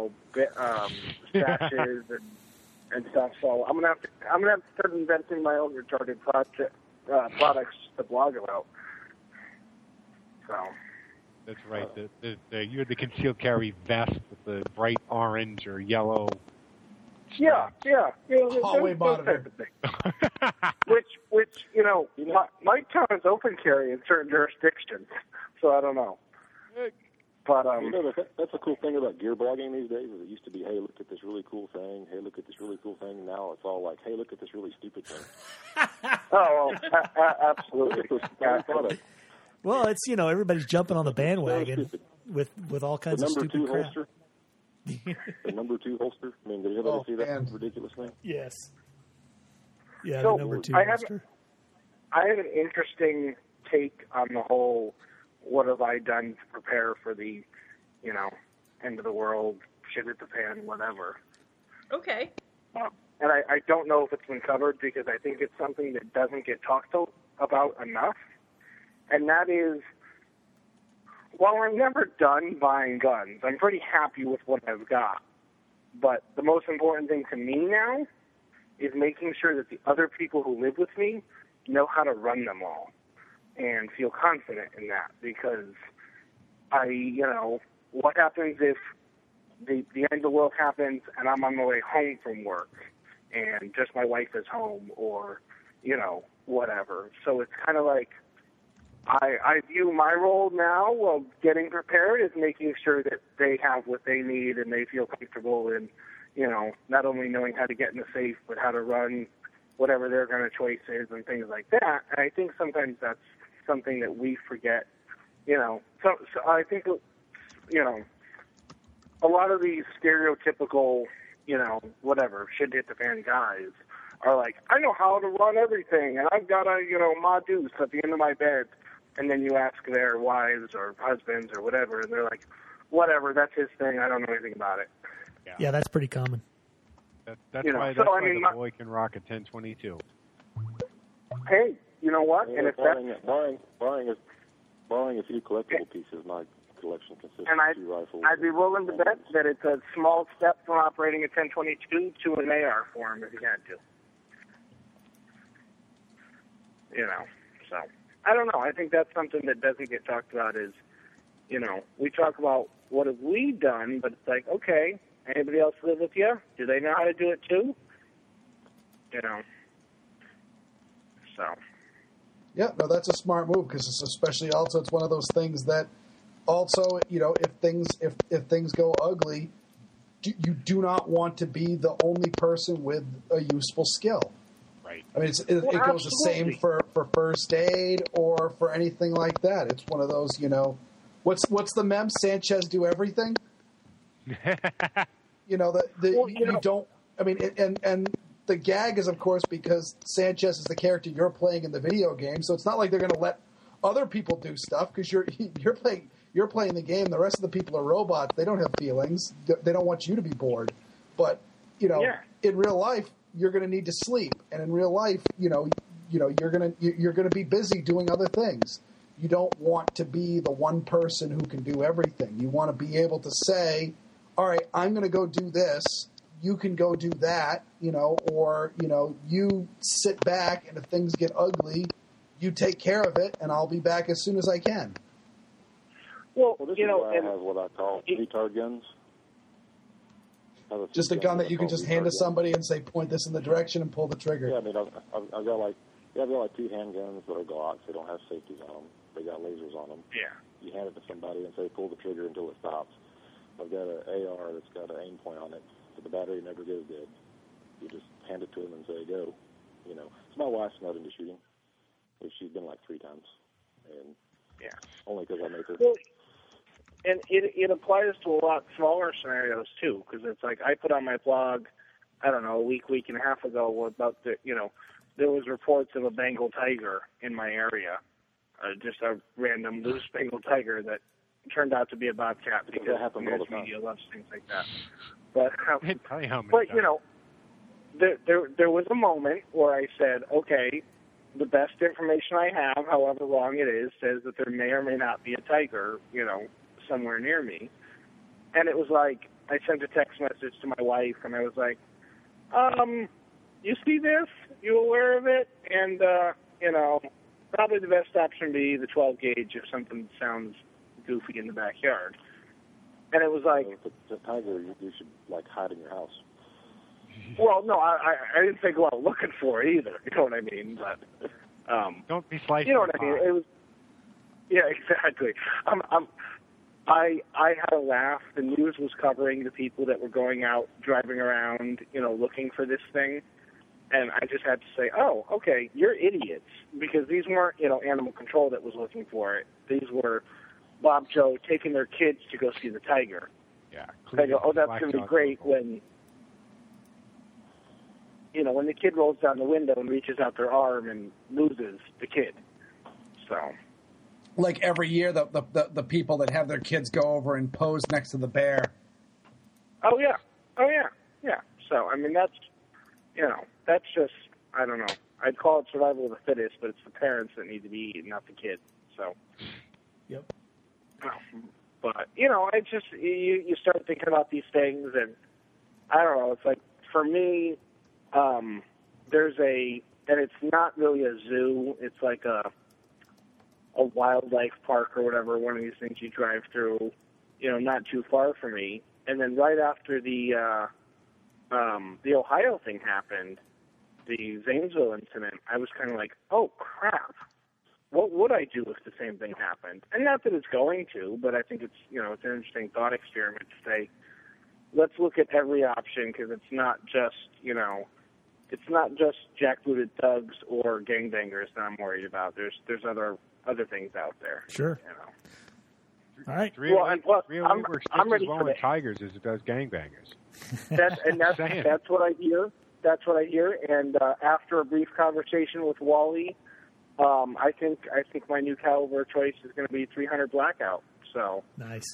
stashes and stuff. So I'm gonna have to start inventing my own retarded products to blog about. So. That's right. You're the concealed carry vest with the bright orange or yellow. Yeah. Hallway monitor. Which might count as open carry in certain jurisdictions. So I don't know. But that's the cool thing about gear blogging these days. Is it used to be, hey, look at this really cool thing. Hey, look at this really cool thing. Now it's all like, hey, look at this really stupid thing. Absolutely. Well, it's everybody's jumping on the bandwagon with all kinds of stupid crap. Holster. The number 2 holster. I mean, did anybody see that ridiculous thing? Yes. Yeah, so the number 2 holster. I have an interesting take on the whole. What have I done to prepare for the, end of the world, shit at the fan, whatever. Okay. And I don't know if it's been covered because I think it's something that doesn't get talked about enough. And that is, while I'm never done buying guns, I'm pretty happy with what I've got. But the most important thing to me now is making sure that the other people who live with me know how to run them all and feel confident in that. Because what happens if the end of the world happens and I'm on my way home from work and just my wife is home, or, you know, whatever. So it's kind of like, I view my role now of getting prepared as making sure that they have what they need and they feel comfortable in, you know, not only knowing how to get in the safe, but how to run whatever their kind of choice is and things like that. And I think sometimes that's something that we forget, you know. So I think, you know, a lot of these stereotypical, you know, whatever, shit hit the fan guys are like, I know how to run everything, and I've got a, you know, Ma Deuce at the end of my bed. And then you ask their wives or husbands or whatever, and they're like, whatever, that's his thing. I don't know anything about it. Yeah, that's pretty common. That's why the boy can rock a 1022. Hey, you know what? Yeah, and if barring a few collectible pieces, my collection consists and of 2 rifles. I'd be willing to bet that it's a small step from operating a 1022 to an AR for him if he had to. You know, so I don't know. I think that's something that doesn't get talked about is, you know, we talk about what have we done, but it's like, okay, anybody else live with you? Do they know how to do it too? You know, so. Yeah, no, that's a smart move because it's especially also it's one of those things that also, you know, if things go ugly, you do not want to be the only person with a useful skill. Right. I mean, it goes the same for first aid or for anything like that. It's one of those, you know, what's the meme? Sanchez do everything. You know you don't. I mean, and the gag is, of course, because Sanchez is the character you're playing in the video game, so it's not like they're going to let other people do stuff because you're playing the game. The rest of the people are robots. They don't have feelings. They don't want you to be bored. But you know, in real life, you're going to need to sleep, and in real life, you know, you're going to be busy doing other things. You don't want to be the one person who can do everything. You want to be able to say, all right, I'm going to go do this. You can go do that, you know, or, you know, you sit back, and if things get ugly, you take care of it, and I'll be back as soon as I can. Well, this you is know, why I have what I call retard guns. Just a gun that you can just hand to somebody and say, point this in the direction and pull the trigger. Yeah, I mean, I've got like 2 handguns that are Glocks. They don't have safeties on them. They got lasers on them. Yeah. You hand it to somebody and say, pull the trigger until it stops. I've got an AR that's got an aim point on it, but the battery never goes dead. You just hand it to them and say, go. You know, so my wife's not into shooting. She's been like 3 times, and only because I make her. Well, and it applies to a lot smaller scenarios too, because it's like I put on my blog, I don't know, a week and a half ago about the, you know, there was reports of a Bengal tiger in my area, just a random loose Bengal tiger that turned out to be a bobcat because news media loves things like that. But you know, there was a moment where I said, okay, the best information I have, however wrong it is, says that there may or may not be a tiger, you know, somewhere near me. And it was like, I sent a text message to my wife, and I was like, you see this? You aware of it? And, you know, probably the best option would be the 12 gauge if something sounds goofy in the backyard. And it was like... If it's a tiger, you should, like, hide in your house. Well, no, I didn't say go out looking for it either. You know what I mean? But don't be slicing. You know what I mean? It was, yeah, exactly. I had a laugh. The news was covering the people that were going out, driving around, you know, looking for this thing, and I just had to say, oh, okay, you're idiots, because these weren't, you know, animal control that was looking for it. These were Bob Joe taking their kids to go see the tiger. Yeah. They go, oh, that's going to be great when. You know, when the kid rolls down the window and reaches out their arm and loses the kid. So, like every year, the people that have their kids go over and pose next to the bear. Oh yeah. So I mean, that's, you know, that's just, I don't know. I'd call it survival of the fittest, but it's the parents that need to be eaten, not the kid. So. Yep. But you know, I just you start thinking about these things, and I don't know. It's like for me. And it's not really a zoo. It's like a wildlife park or whatever, one of these things you drive through, you know, not too far from me. And then right after the the Ohio thing happened, the Zanesville incident, I was kind of like, oh, crap. What would I do if the same thing happened? And not that it's going to, but I think it's, it's an interesting thought experiment to say, let's look at every option, because it's not just, it's not just jackbooted thugs or gangbangers that I'm worried about. There's other things out there. Sure. All right. I'm ready for with tigers as it does gangbangers. That's what I hear. That's what I hear. And after a brief conversation with Wally, I think my new caliber choice is going to be 300 Blackout. So nice.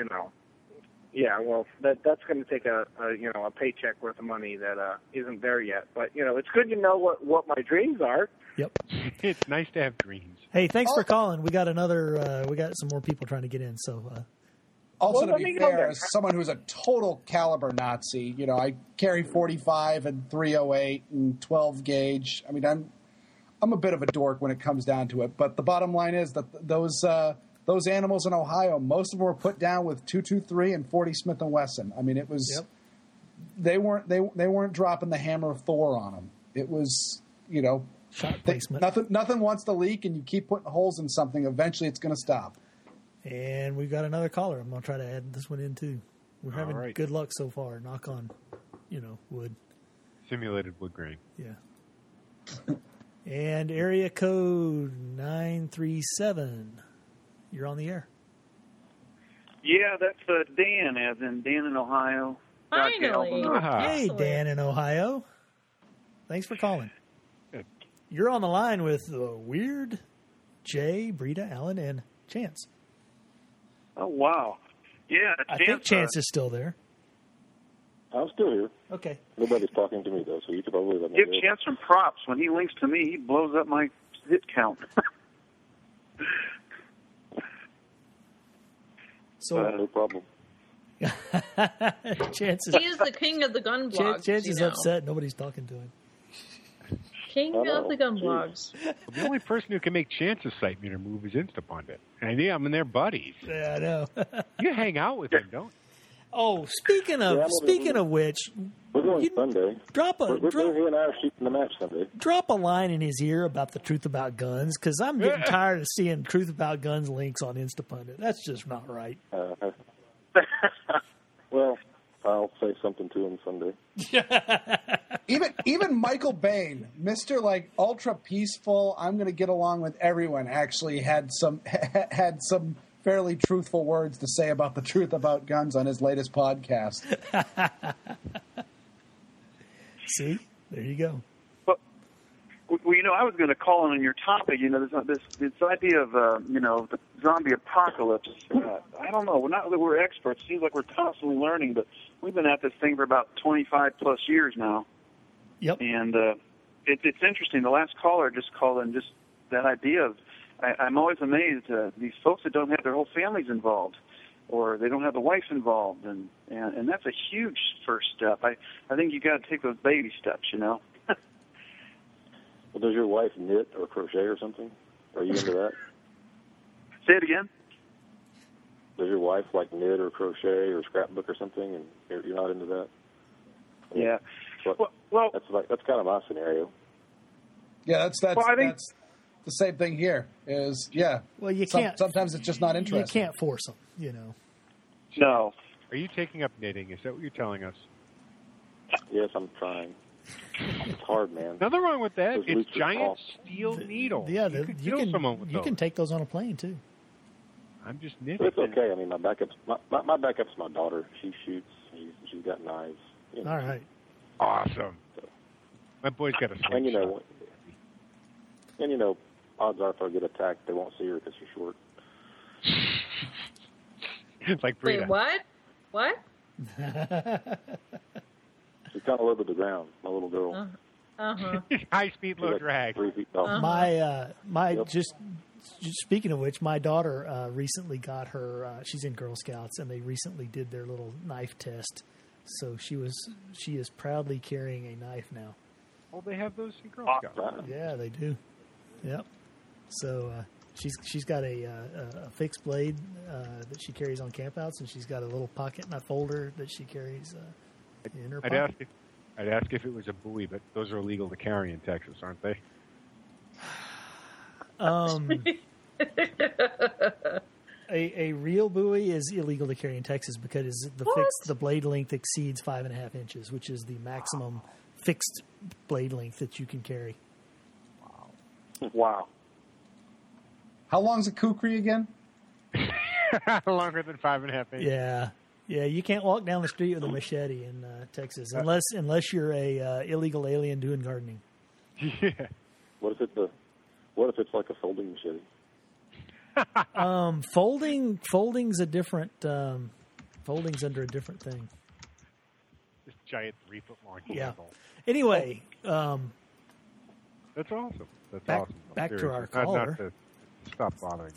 Yeah. Well, that's going to take a paycheck worth of money that isn't there yet. But it's good to know what my dreams are. Yep. It's nice to have dreams. Hey, thanks for calling. We got we got some more people trying to get in. So. Also, to be fair, as someone who's a total caliber Nazi, I carry 45 and 308 and 12 gauge. I mean, I'm a bit of a dork when it comes down to it. But the bottom line is that those animals in Ohio, most of them were put down with 223 and 40 Smith & Wesson. I mean, it was they weren't dropping the hammer of Thor on them. It was shot placement. Nothing wants to leak, and you keep putting holes in something. Eventually, it's going to stop. And we've got another caller. I'm going to try to add this one in, too. We're having good luck so far. Knock on, wood. Simulated wood grain. Yeah. And area code 937. You're on the air. Yeah, that's Dan, as in Dan in Ohio. Finally. Hey, Dan in Ohio. Thanks for calling. Good. You're on the line with Weird, Jay, Brita, Alan, and Chance. Oh, wow. Yeah, I think Chance is still there. I'm still here. Okay. Nobody's talking to me, though, so you could probably let me give go. Chance some props. When he links to me, he blows up my hit count. So no problem. Chance he is the king of the gun blogs. Chance is upset. Nobody's talking to him. King of the gun blogs. The only person who can make Chance's site meter move is Instapundit. And they're buddies. Yeah, I know. You hang out with them, don't you? Oh, speaking of which, we're going Sunday. He and I are shooting the match Sunday. Drop a line in his ear about the Truth About Guns, because I'm getting tired of seeing Truth About Guns links on Instapundit. That's just not right. Well, I'll say something to him Sunday. Even Michael Bain, Mr. ultra peaceful, I'm going to get along with everyone, actually had some fairly truthful words to say about the truth about guns on his latest podcast. See? There you go. Well, I was going to call on your topic. This idea of the zombie apocalypse. I don't know. Not that we're experts. It seems like we're constantly learning, but we've been at this thing for about 25 plus years now. Yep. And it's interesting. The last caller just called in just that idea of. I'm always amazed these folks that don't have their whole families involved, or they don't have the wife involved, and that's a huge first step. I think you got to take those baby steps, Well, does your wife knit or crochet or something? Are you into that? Say it again. Does your wife knit or crochet or scrapbook or something, and you're not into that? Yeah. Well, that's kind of my scenario. Yeah, that's the same thing here. Well, you can't. Sometimes it's just not interesting. You can't force them. No. Are you taking up knitting? Is that what you're telling us? Yes, I'm trying. It's hard, man. Nothing wrong with that. Those It's loops are giant tall. steel needles. Yeah, you can kill someone with you those. can take those on a plane too. I'm just knitting. It's okay. I mean, my backup's my daughter. She shoots. She's got knives. All right. Awesome. My boy's got a slingshot. And odds are if I get attacked, they won't see her because she's short. It's like Brita. Wait, what? What? She's kind of low to the ground, my little girl. High speed, low drag. 3 feet tall. Just speaking of which, my daughter recently got her. She's in Girl Scouts, and they recently did their little knife test. So she is proudly carrying a knife now. Oh, they have those in Girl Scouts. Yeah, they do. Yep. So she's got a fixed blade that she carries on campouts, and she's got a little pocket knife holder that she carries I'd ask if it was a buoy, but those are illegal to carry in Texas, aren't they? A real buoy is illegal to carry in Texas because the blade length exceeds 5.5 inches, which is the maximum fixed blade length that you can carry. Wow. How long's a kukri again? Longer than 5.5 inches. Yeah. You can't walk down the street with a machete in Texas unless you're a illegal alien doing gardening. Yeah. What if it's like a folding machete? Folding's a different. Folding's under a different thing. This giant 3-foot long cable. Yeah. Anyway, that's awesome. That's awesome. Back to our caller. Not to stop bothering.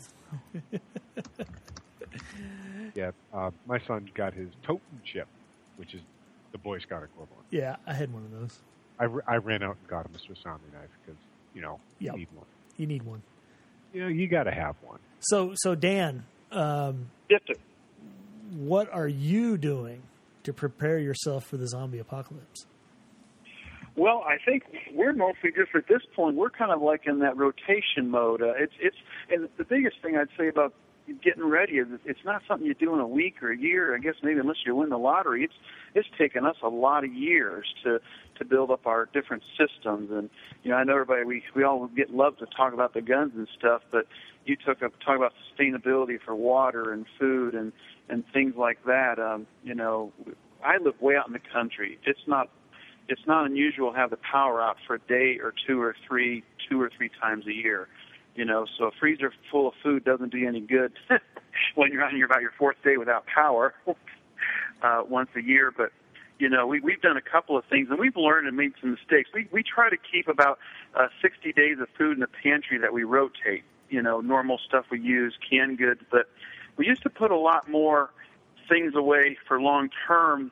Yeah, my son got his Totem chip, which is the Boy Scout equivalent. Yeah, I had one of those. I ran out and got him a Swiss Army knife because you need one. You need one. You got to have one. So Dan, yes, sir. What are you doing to prepare yourself for the zombie apocalypse? Well, I think we're mostly just at this point. We're kind of like in that rotation mode. And the biggest thing I'd say about getting ready is it's not something you do in a week or a year. I guess maybe unless you win the lottery, it's taken us a lot of years to build up our different systems. And I know everybody we all love to talk about the guns and stuff, but you talk about sustainability for water and food and things like that. I live way out in the country. It's not unusual to have the power out for a day or two or three times a year. So a freezer full of food doesn't do you any good when you're on about your fourth day without power once a year. But we've done a couple of things, and we've learned and made some mistakes. We try to keep about 60 days of food in the pantry that we rotate. Normal stuff we use, canned goods, but we used to put a lot more things away for long term.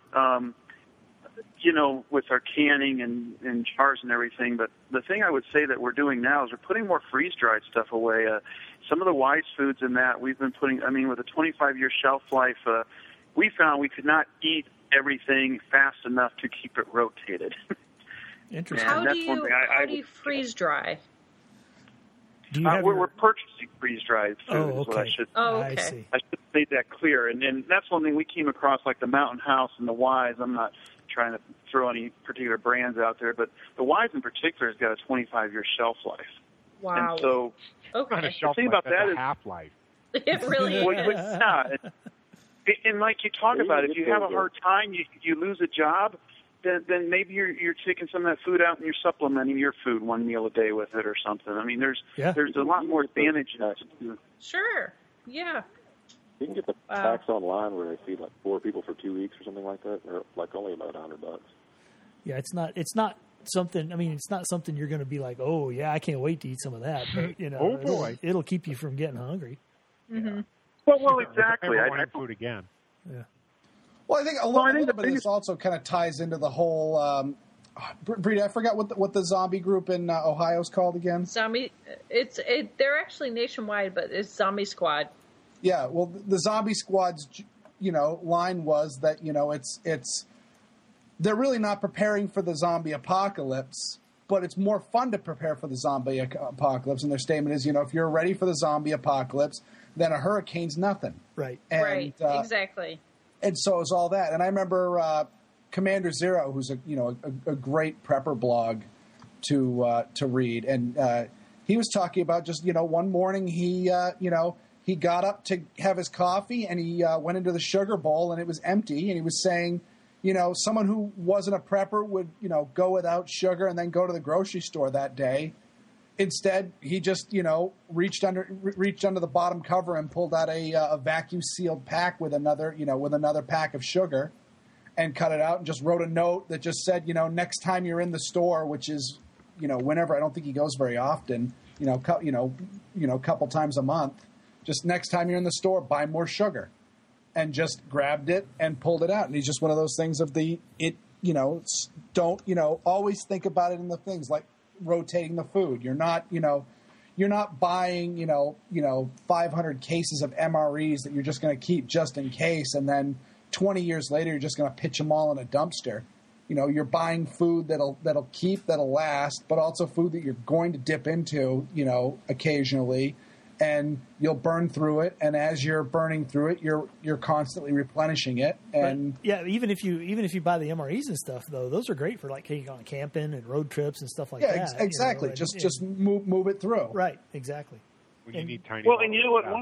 With our canning and jars and everything. But the thing I would say that we're doing now is we're putting more freeze-dried stuff away. Some of the wise foods in that we've been putting, with a 25-year shelf life, we found we could not eat everything fast enough to keep it rotated. Interesting. How do you freeze-dry? We're purchasing freeze-dried food. Oh, okay. Is what I should. I see. I should make that clear. And that's one thing we came across, like the Mountain House and the Wise. I'm not trying to throw any particular brands out there, but the Wise in particular has got a 25-year shelf life. Wow. And so the thing about that is half-life. It really is. And like you talk about, if you have a hard time, you lose a job, then maybe you're taking some of that food out and you're supplementing your food one meal a day with it or something. There's a lot more advantage in it. Sure. Yeah. You can get the packs online where they feed like 4 people for 2 weeks or something like that, or like only about $100. Yeah, it's not something. It's not something you're going to be like, oh yeah, I can't wait to eat some of that. But oh boy, it'll keep you from getting hungry. Mm-hmm. Well, exactly. I want food again. Yeah. Well, I think a little bit of this also kind of ties into the whole. Brita, I forgot what the zombie group in Ohio is called again. Zombie. They're actually nationwide, but it's Zombie Squad. Yeah, well, the Zombie Squad's, line was that, it's they're really not preparing for the zombie apocalypse, but it's more fun to prepare for the zombie apocalypse. And their statement is, if you're ready for the zombie apocalypse, then a hurricane's nothing. Right. Right. Exactly. And so is all that. And I remember Commander Zero, who's a great prepper blog to read, and he was talking about just one morning he got up to have his coffee, and he went into the sugar bowl, and it was empty. And he was saying, someone who wasn't a prepper would, go without sugar and then go to the grocery store that day. Instead, he just, reached under the bottom cover and pulled out a vacuum sealed pack with another pack of sugar, and cut it out and just wrote a note that just said, next time you're in the store, which is, whenever. I don't think he goes very often, couple times a month. Just next time you're in the store, buy more sugar, and just grabbed it and pulled it out. And he's just one of those things of always think about it in the things like rotating the food. You're not buying, 500 cases of MREs that you're just going to keep just in case, and then 20 years later, you're just going to pitch them all in a dumpster. You know, you're buying food that'll last, but also food that you're going to dip into, you know, occasionally, and you'll burn through it. And as you're burning through it, you're constantly replenishing it. And but, yeah, even if you buy the MREs and stuff, though, those are great for like taking on camping and road trips and stuff like that. Yeah, exactly. You know, just move it through. Right. Exactly. When you need tiny. Well, and you know what?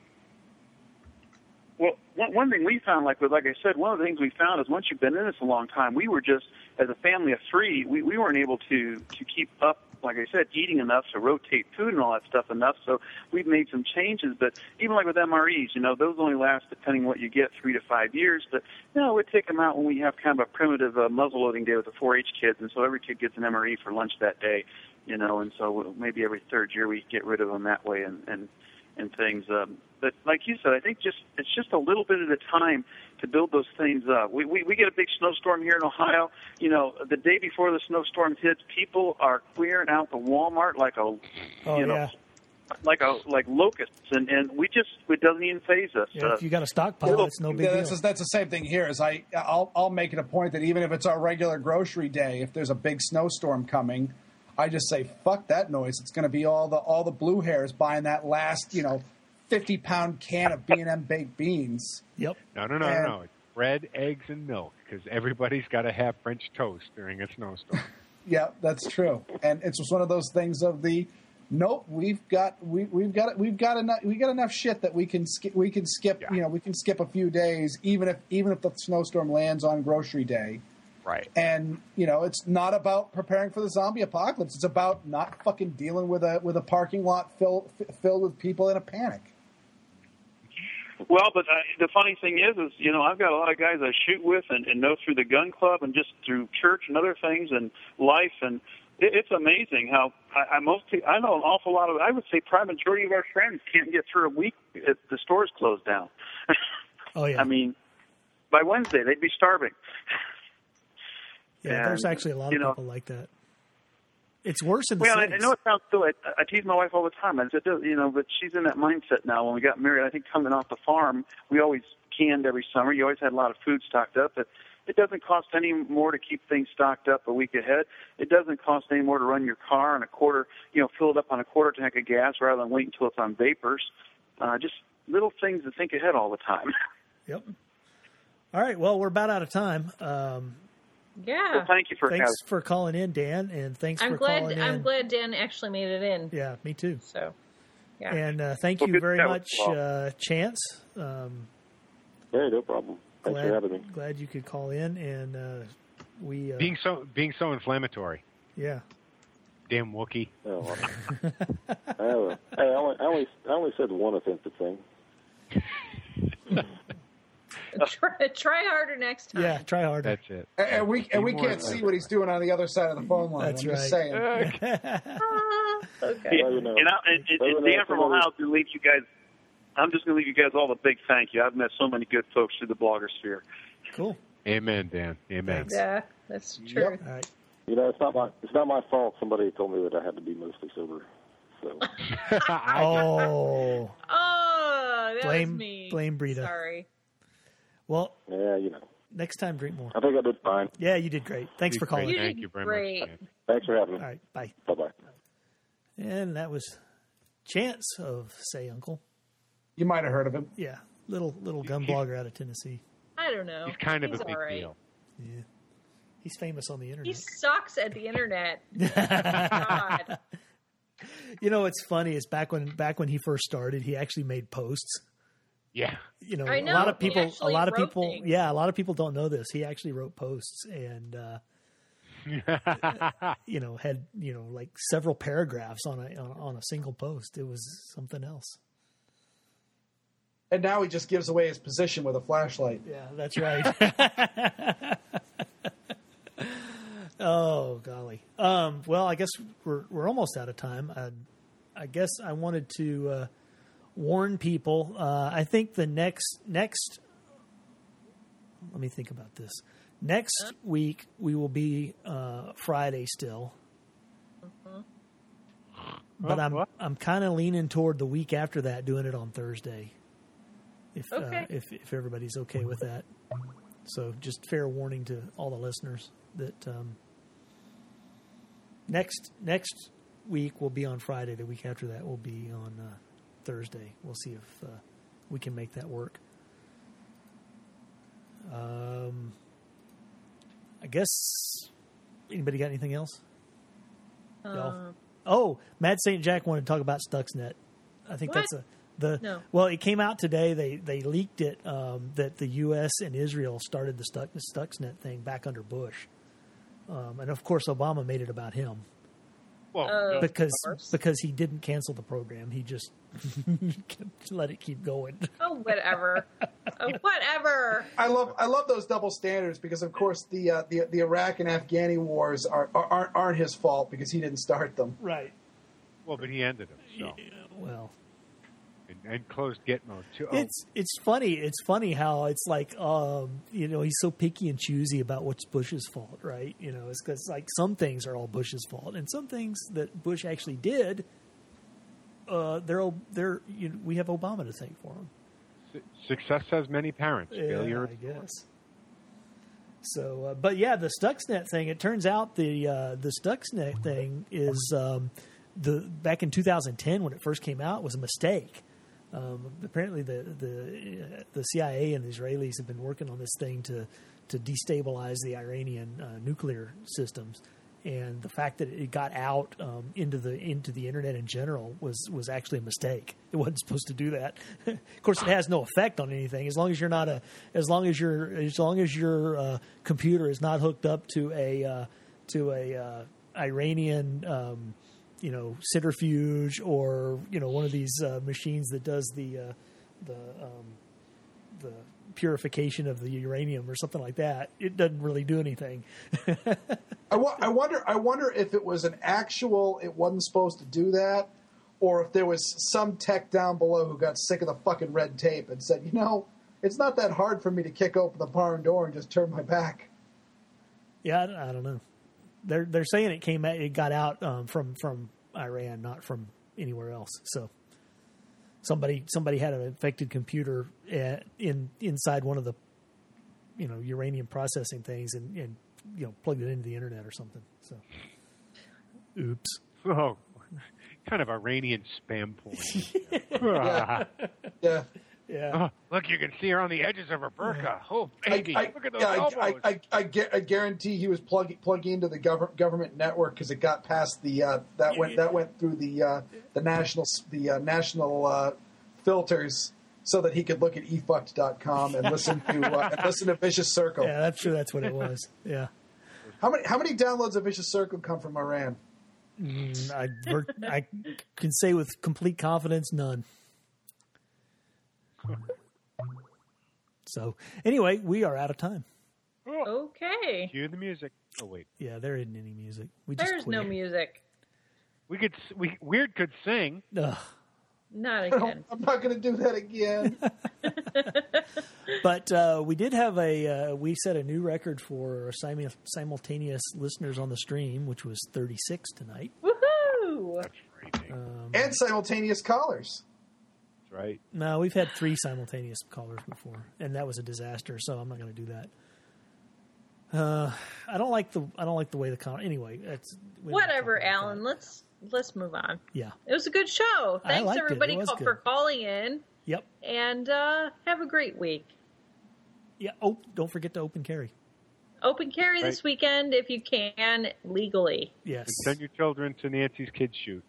One thing we found, like I said, one of the things we found is once you've been in this a long time, we were just, as a family of three, we weren't able to keep up, like I said, eating enough to rotate food and all that stuff enough. So we've made some changes. But even like with MREs, you know, those only last, depending on what you get, 3 to 5 years. But, you know, we'd take them out when we have kind of a primitive muzzle loading day with the 4-H kids. And so every kid gets an MRE for lunch that day, you know, and so maybe every third year we get rid of them that way and things. But like you said, I think it's just a little bit at a time to build those things up. We get a big snowstorm here in Ohio. You know, the day before the snowstorm hits, people are clearing out the Walmart like like locusts, and it doesn't even faze us. Yeah, if you got a stockpile, it's no big deal. That's the same thing here. Is I'll make it a point that even if it's our regular grocery day, if there's a big snowstorm coming, I just say fuck that noise. It's going to be all the blue hairs buying that last 50-pound can of B&M baked beans. Yep. No. It's bread, eggs, and milk because everybody's got to have French toast during a snowstorm. Yeah, that's true. And it's just one of those things of the nope. We've got enough shit that we can skip. We can skip. Yeah. We can skip a few days, even if the snowstorm lands on grocery day. Right. And it's not about preparing for the zombie apocalypse. It's about not fucking dealing with a parking lot filled with people in a panic. Well, but the funny thing is I've got a lot of guys I shoot with and know through the gun club and just through church and other things and life, and it's amazing how I know an awful lot of, I would say, probably majority of our friends can't get through a week if the stores close down. Oh yeah. I mean, by Wednesday they'd be starving. Yeah, there's actually a lot of people like that. It's worse in the cities. cities. I know it sounds silly. I tease my wife all the time. I said, but she's in that mindset now. When we got married, I think coming off the farm, we always canned every summer. You always had a lot of food stocked up. But it doesn't cost any more to keep things stocked up a week ahead. It doesn't cost any more to run your car on fill it up on a quarter tank of gas rather than wait until it's on vapors. Just little things to think ahead all the time. Yep. All right. Well, we're about out of time. Yeah. Well, thanks for calling in, Dan, and calling in. I'm glad Dan actually made it in. Yeah, me too. So, yeah. And thank you very much, Chance. Yeah, no problem. Thanks for having me. Glad you could call in, and we being so inflammatory. Yeah. Damn Wookiee. Oh, I only said one offensive thing. Try harder next time. Yeah, try harder. That's it. And we can't see what he's doing on the other side of the phone line. That's I'm right. just saying. Okay. And Dan from Ohio to leave you guys. I'm just going to leave you guys all a big thank you. I've met so many good folks through the blogger sphere. Cool. Amen, Dan. Amen. Yeah, that's true. Yep. All right. It's not my fault. Somebody told me that I had to be mostly sober. So. Oh, that was me. Blame Brita. Sorry. Well, yeah, next time, drink more. I think I did fine. Yeah, you did great. Thanks for calling. Thank you very much. Thanks for having me. All right, bye. Bye-bye. And that was Chance of Say Uncle. You might have heard of him. Yeah, little gun blogger out of Tennessee. I don't know. He's kind of a big right. deal. Yeah, he's famous on the internet. He sucks at the internet. God. What's funny is back when he first started, he actually made posts. Yeah. I know. a lot of people things. Yeah, a lot of people don't know this. He actually wrote posts and had like several paragraphs on a single post. It was something else. And now he just gives away his position with a flashlight. Yeah, that's right. Oh golly. Well, I guess we're almost out of time. I guess I wanted to warn people. I think the next. Let me think about this. Next week we will be Friday still, but I'm kind of leaning toward the week after that doing it on Thursday. if everybody's okay with that. So just fair warning to all the listeners that next week will be on Friday. The week after that will be on Thursday. We'll see if we can make that work. I guess anybody got anything else? Mad St. Jack wanted to talk about Stuxnet. I think what? No. Well, it came out today. They leaked it that the U.S. and Israel started the Stuxnet thing back under Bush, and of course Obama made it about him. Well, because he didn't cancel the program, he just let it keep going. Oh, whatever. Whatever. I love those double standards because, of course, the Iraq and Afghani wars aren't his fault because he didn't start them. Right. Well, but he ended them. So. Yeah, well. And closed Gitmo too. It's funny. It's funny how it's like he's so picky and choosy about what's Bush's fault, right? It's because like some things are all Bush's fault, and some things that Bush actually did, we have Obama to thank for them. Success has many parents. Failure, I guess. So, but yeah, the Stuxnet thing. It turns out the Stuxnet thing is back in 2010 when it first came out was a mistake. Apparently, the CIA and the Israelis have been working on this thing to destabilize the Iranian nuclear systems, and the fact that it got out into the internet in general was actually a mistake. It wasn't supposed to do that. Of course, it has no effect on anything as long as your computer is not hooked up to a Iranian. Centrifuge or one of these machines that does the purification of the uranium or something like that. It doesn't really do anything. I wonder if it was an actual. It wasn't supposed to do that, or if there was some tech down below who got sick of the fucking red tape and said, it's not that hard for me to kick open the barn door and just turn my back. Yeah, I don't know. They're saying it got out from Iran, not from anywhere else. So somebody had an infected computer inside one of the uranium processing things and plugged it into the internet or something. So, oops. Oh, kind of Iranian spam porn. Yeah. Yeah. Oh, look, you can see her on the edges of her burqa. Oh, baby, look at those elbows. I guarantee he was plugging into the government network because it got past the that went through the national filters so that he could look at efucked.com and listen to Vicious Circle. Yeah, I'm sure that's what it was. Yeah. How many downloads of Vicious Circle come from Iran? I can say with complete confidence, none. So, anyway, we are out of time. Okay. Cue the music. Oh, wait. Yeah, there isn't any music. There's no music. Weird could sing. Ugh. Not again. I'm not going to do that again. But we did have we set a new record for simultaneous listeners on the stream, which was 36 tonight. Woohoo! That's crazy. And simultaneous callers. Right. No, we've had 3 simultaneous callers before, and that was a disaster. So I'm not going to do that. I don't like the way the call. Anyway, whatever, Alan. Let's move on. Yeah, it was a good show. Thanks everybody for calling in. Yep. And have a great week. Yeah. Oh, don't forget to open carry. Open carry this weekend if you can legally. Yes. And send your children to Nancy's Kids Shoot.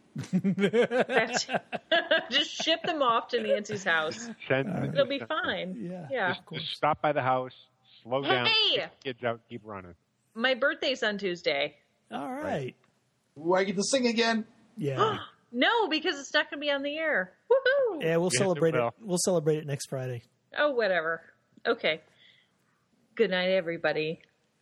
Just ship them off to Nancy's house. It'll be fine. Yeah. Just stop by the house, slow down, Hey! get the kids out, keep running. My birthday's on Tuesday. All right. Do I get to sing again? Yeah. No, because it's not going to be on the air. Woohoo! Yeah, we'll celebrate it. We'll celebrate it next Friday. Oh, whatever. Okay. Good night, everybody.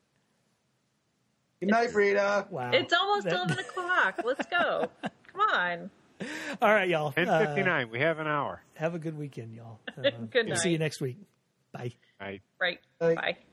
Good night, Rita. Wow. It's almost 11 o'clock. Let's go. Come on. All right, y'all. 10:59. We have an hour. Have a good weekend, y'all. Good night. We'll see you next week. Bye. Bye. Right. Bye. Bye.